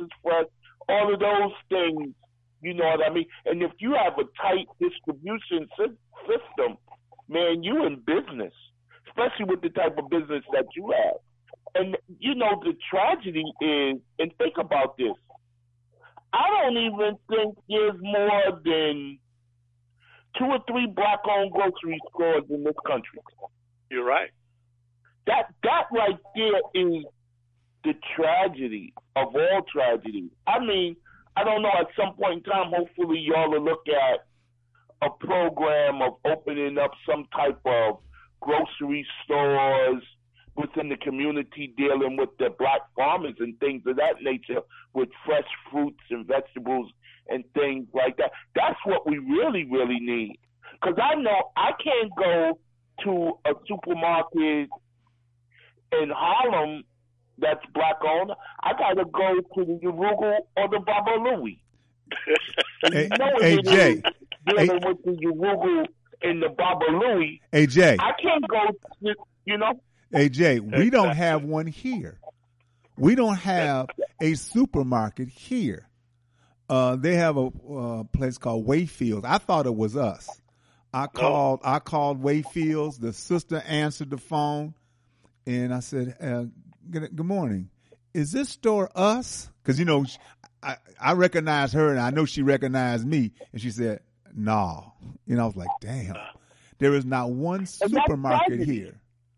is fresh, all of those things, you know what I mean? And if you have a tight distribution system, man, you in business, especially with the type of business that you have. And, you know, the tragedy is, and think about this, I don't even think there's more than 2 or 3 black-owned grocery stores in this country. You're right. That right there is the tragedy of all tragedies. I mean, I don't know, at some point in time, hopefully y'all will look at a program of opening up some type of grocery stores within the community dealing with the black farmers and things of that nature, with fresh fruits and vegetables and things like that. That's what we really, really need. Because I know I can't go to a supermarket in Harlem that's black owned. I got to go to the Urugu or the Baba Louie. Hey, Jay. Dealing with the Urugu and the Baba Louie. Hey, Jay. I can't go, you know. Hey, Jay, we don't have one here. We don't have a supermarket here. They have a place called Wayfields. I thought it was us. I called Wayfields. The sister answered the phone, and I said, good morning. Is this store us? Because, you know, I recognized her, and I know she recognized me. And she said, no. You know, I was like, damn. There is not one supermarket here.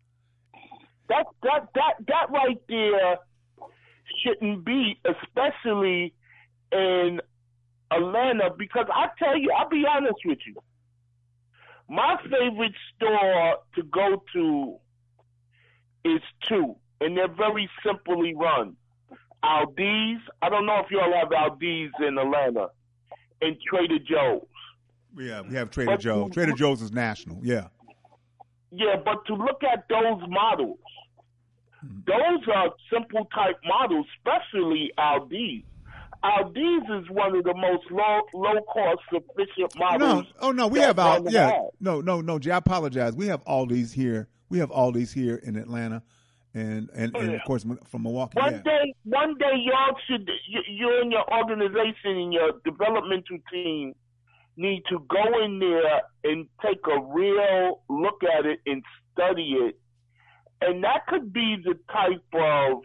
That right there shouldn't be, especially in Atlanta, because I tell you, I'll be honest with you. My favorite store to go to is 2, and they're very simply run. Aldi's, I don't know if you all have Aldi's in Atlanta, and Trader Joe's. We have Trader Joe's. Trader Joe's is national, yeah. Yeah, but to look at those models, those are simple type models, especially Aldi's. Aldi's is one of the most low cost efficient models. No, we have No, Jay, I apologize. We have Aldi's here. We have Aldi's here in Atlanta, and of course from Milwaukee. One day, y'all should, you and your organization and your developmental team need to go in there and take a real look at it and study it. And that could be the type of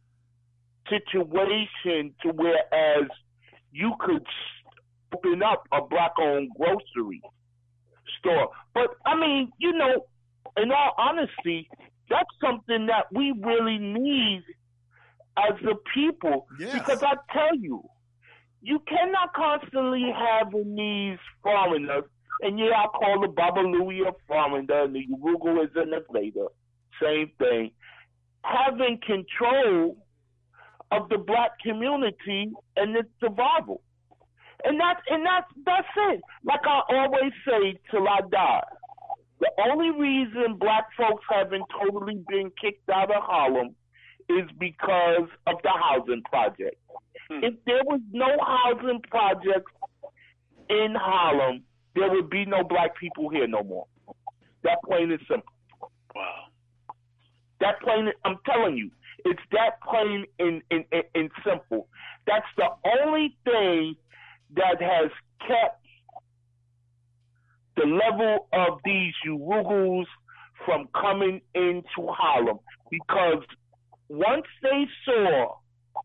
situation to whereas you could open up a black-owned grocery store. But, I mean, you know, in all honesty, that's something that we really need as a people. Yes. Because I tell you, you cannot constantly have these foreigners, and yeah, I call the Baba Louie a foreigner, and the Urugu is an invader, same thing, having control of the black community and its survival. And that's it. Like I always say till I die, the only reason black folks haven't totally been kicked out of Harlem is because of the housing project. If there was no housing projects in Harlem, there would be no black people here no more. That plain and simple. Wow. That plain, I'm telling you, it's that plain and simple. That's the only thing that has kept the level of these Urugus from coming into Harlem. Because once they saw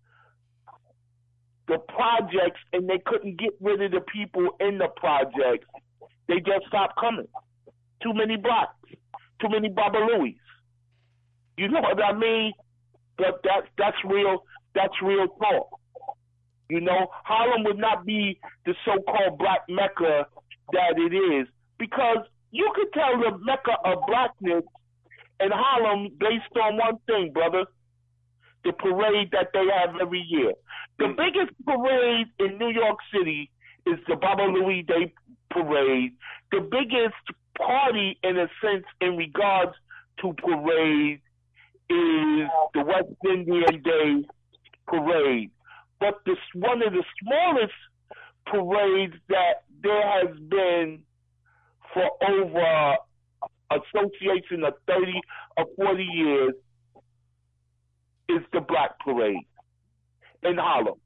the projects and they couldn't get rid of the people in the projects, they just stopped coming. Too many blacks, too many Baba Louis. You know what I mean? But that's real talk. You know, Harlem would not be the so-called black Mecca that it is, because you could tell the Mecca of blackness in Harlem based on one thing, brother: the parade that they have every year. The biggest parade in New York City is the Baba Louie Day Parade. The biggest party, in a sense, in regards to parade, is the West Indian Day Parade. But one of the smallest parades that there has been for over association of 30 or 40 years is the Black Parade in Harlem.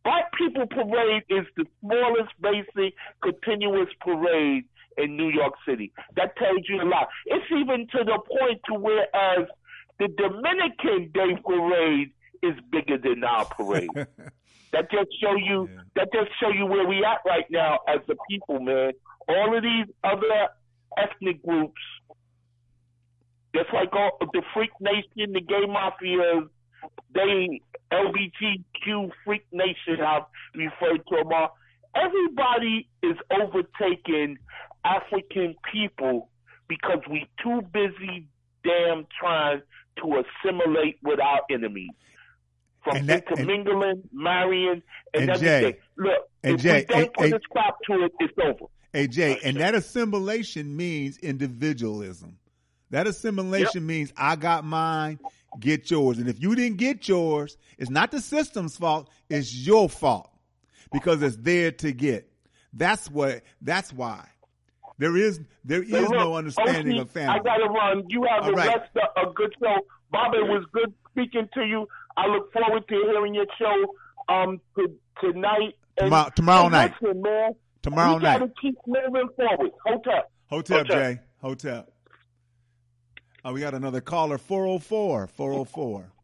Black People Parade is the smallest basic continuous parade in New York City. That tells you a lot. It's even to the point to whereas the Dominican Day Parade is bigger than our parade. That just show you where we at right now as a people, man. All of these other ethnic groups, just like all the Freak Nation, the gay mafias, they LGBTQ Freak Nation, I've referred to them all. Everybody is overtaking African people because we too busy damn trying to assimilate with our enemies. From intermingling, marrying, and everything. Jay, look, if Jay, we don't put a stop to it, it's over. Hey, Jay, and that assimilation means individualism. That assimilation means I got mine, get yours. And if you didn't get yours, it's not the system's fault, it's your fault because it's there to get. That's why. There is no understanding of family. I got to run. You have the rest of a good show. Bobby, it was good speaking to you. I look forward to hearing your show tonight. Tomorrow night. Listen, man, tomorrow night. We got to keep moving forward. Hotep, Jay. Hotep. We got another caller, 404.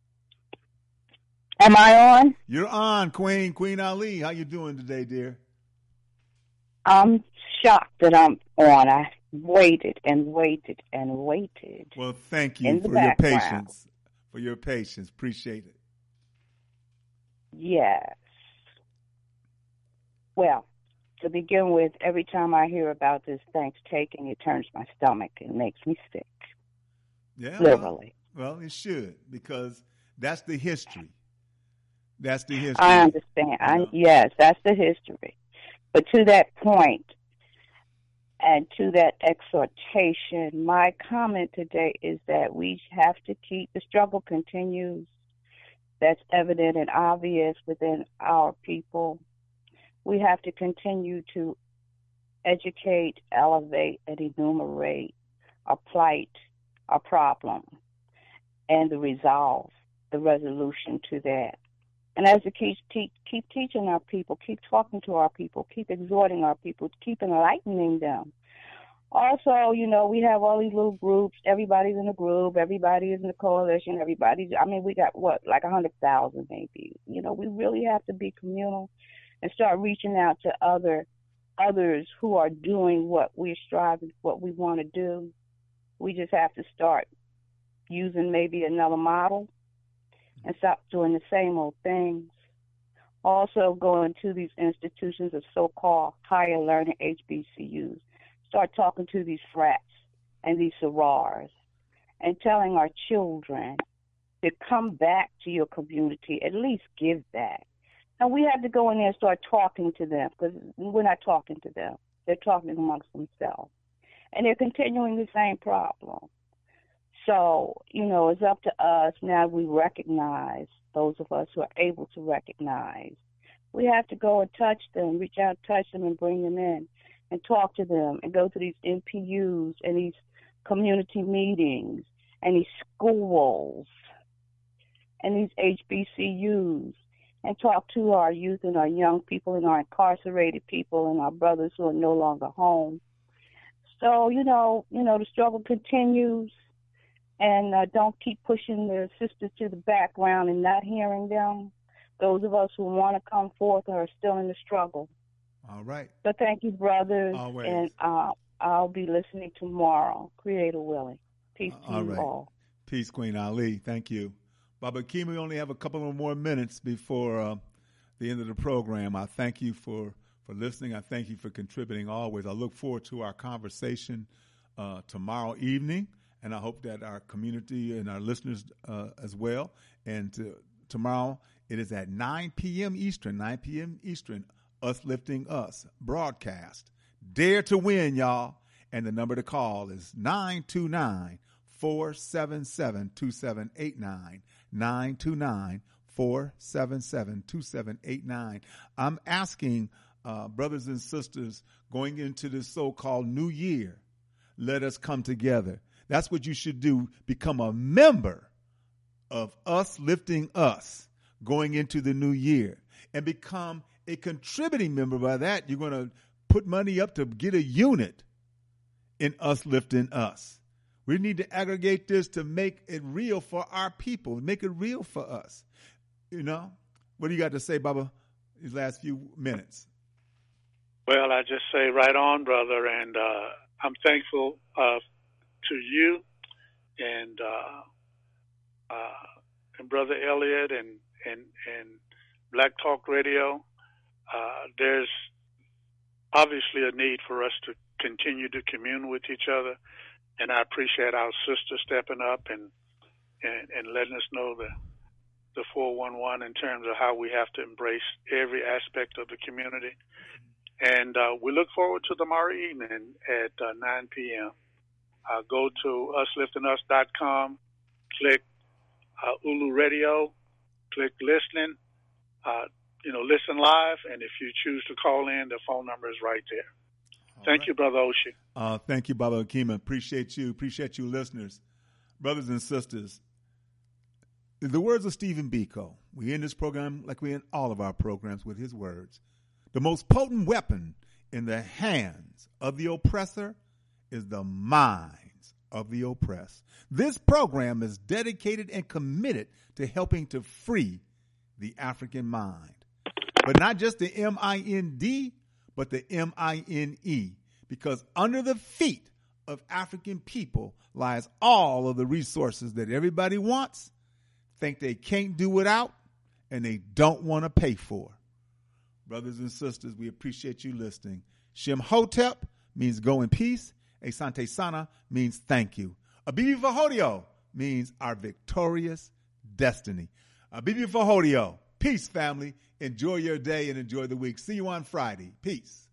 Am I on? You're on, Queen Ali. How you doing today, dear? I'm shocked that I'm on. I waited and waited and waited. Well, thank you for your patience. For your patience. Appreciate it. Yes. Well, to begin with, every time I hear about this Thanksgiving, it turns my stomach and makes me sick. Yeah. Literally. Well, it should, because that's the history. That's the history. I understand. Yes, that's the history. But to that point, and to that exhortation, my comment today is that we have to keep, the struggle continues. That's evident and obvious within our people. We have to continue to educate, elevate, and enumerate our plight, our problem, and the resolution to that. And as we keep teaching our people, keep talking to our people, keep exhorting our people, keep enlightening them. Also, we have all these little groups. Everybody's in a group. Everybody is in a coalition. We got, like 100,000 maybe. We really have to be communal and start reaching out to others who are doing what we're striving, what we want to do. We just have to start using maybe another model and stop doing the same old things. Also going to these institutions of so-called higher learning HBCUs. Start talking to these frats and these sorors and telling our children to come back to your community, at least give back. And we have to go in there and start talking to them because we're not talking to them. They're talking amongst themselves. And they're continuing the same problem. So, it's up to us now. We recognize, those of us who are able to recognize, we have to go and touch them, reach out, touch them, and bring them in and talk to them and go to these MPUs and these community meetings and these schools and these HBCUs and talk to our youth and our young people and our incarcerated people and our brothers who are no longer home. So, the struggle continues. And don't keep pushing the sisters to the background and not hearing them. Those of us who want to come forth are still in the struggle. All right. So thank you, brothers. Always. And I'll be listening tomorrow. Creator willing. Peace to you all. Peace, Queen Ali. Thank you. Baba Keem, we only have a couple of more minutes before the end of the program. I thank you for listening. I thank you for contributing always. I look forward to our conversation tomorrow evening. And I hope that our community and our listeners as well. And tomorrow, it is at 9 p.m. Eastern, Us Lifting Us broadcast. Dare to win, y'all. And the number to call is 929-477-2789. 929-477-2789. I'm asking brothers and sisters going into this so-called new year, let us come together. That's what you should do. Become a member of Us Lifting Us going into the new year. and become a contributing member. By that, you're going to put money up to get a unit in Us Lifting Us. We need to aggregate this to make it real for our people, make it real for us. You know, what do you got to say, Bubba, these last few minutes? Well, I just say right on, brother, and I'm thankful to you and Brother Elliot and Black Talk Radio. There's obviously a need for us to continue to commune with each other, and I appreciate our sister stepping up and letting us know the 411 in terms of how we have to embrace every aspect of the community. And we look forward to tomorrow evening at 9 p.m. Go to usliftingus.com, click Ulu Radio, click listening, listen live, and if you choose to call in, the phone number is right there. Thank you, Brother Oshie. Thank you, Baba Akima. Appreciate you, listeners. Brothers and sisters, the words of Stephen Biko. We end this program like we end all of our programs with his words. The most potent weapon in the hands of the oppressor is the minds of the oppressed. This program is dedicated and committed to helping to free the African mind. But not just the M-I-N-D, but the M-I-N-E. Because under the feet of African people lies all of the resources that everybody wants, think they can't do without, and they don't want to pay for. Brothers and sisters, we appreciate you listening. Shem Hotep means go in peace. Asante Sana means thank you. Abibi Fahodio means our victorious destiny. Abibi Fahodio, peace, family. Enjoy your day and enjoy the week. See you on Friday. Peace.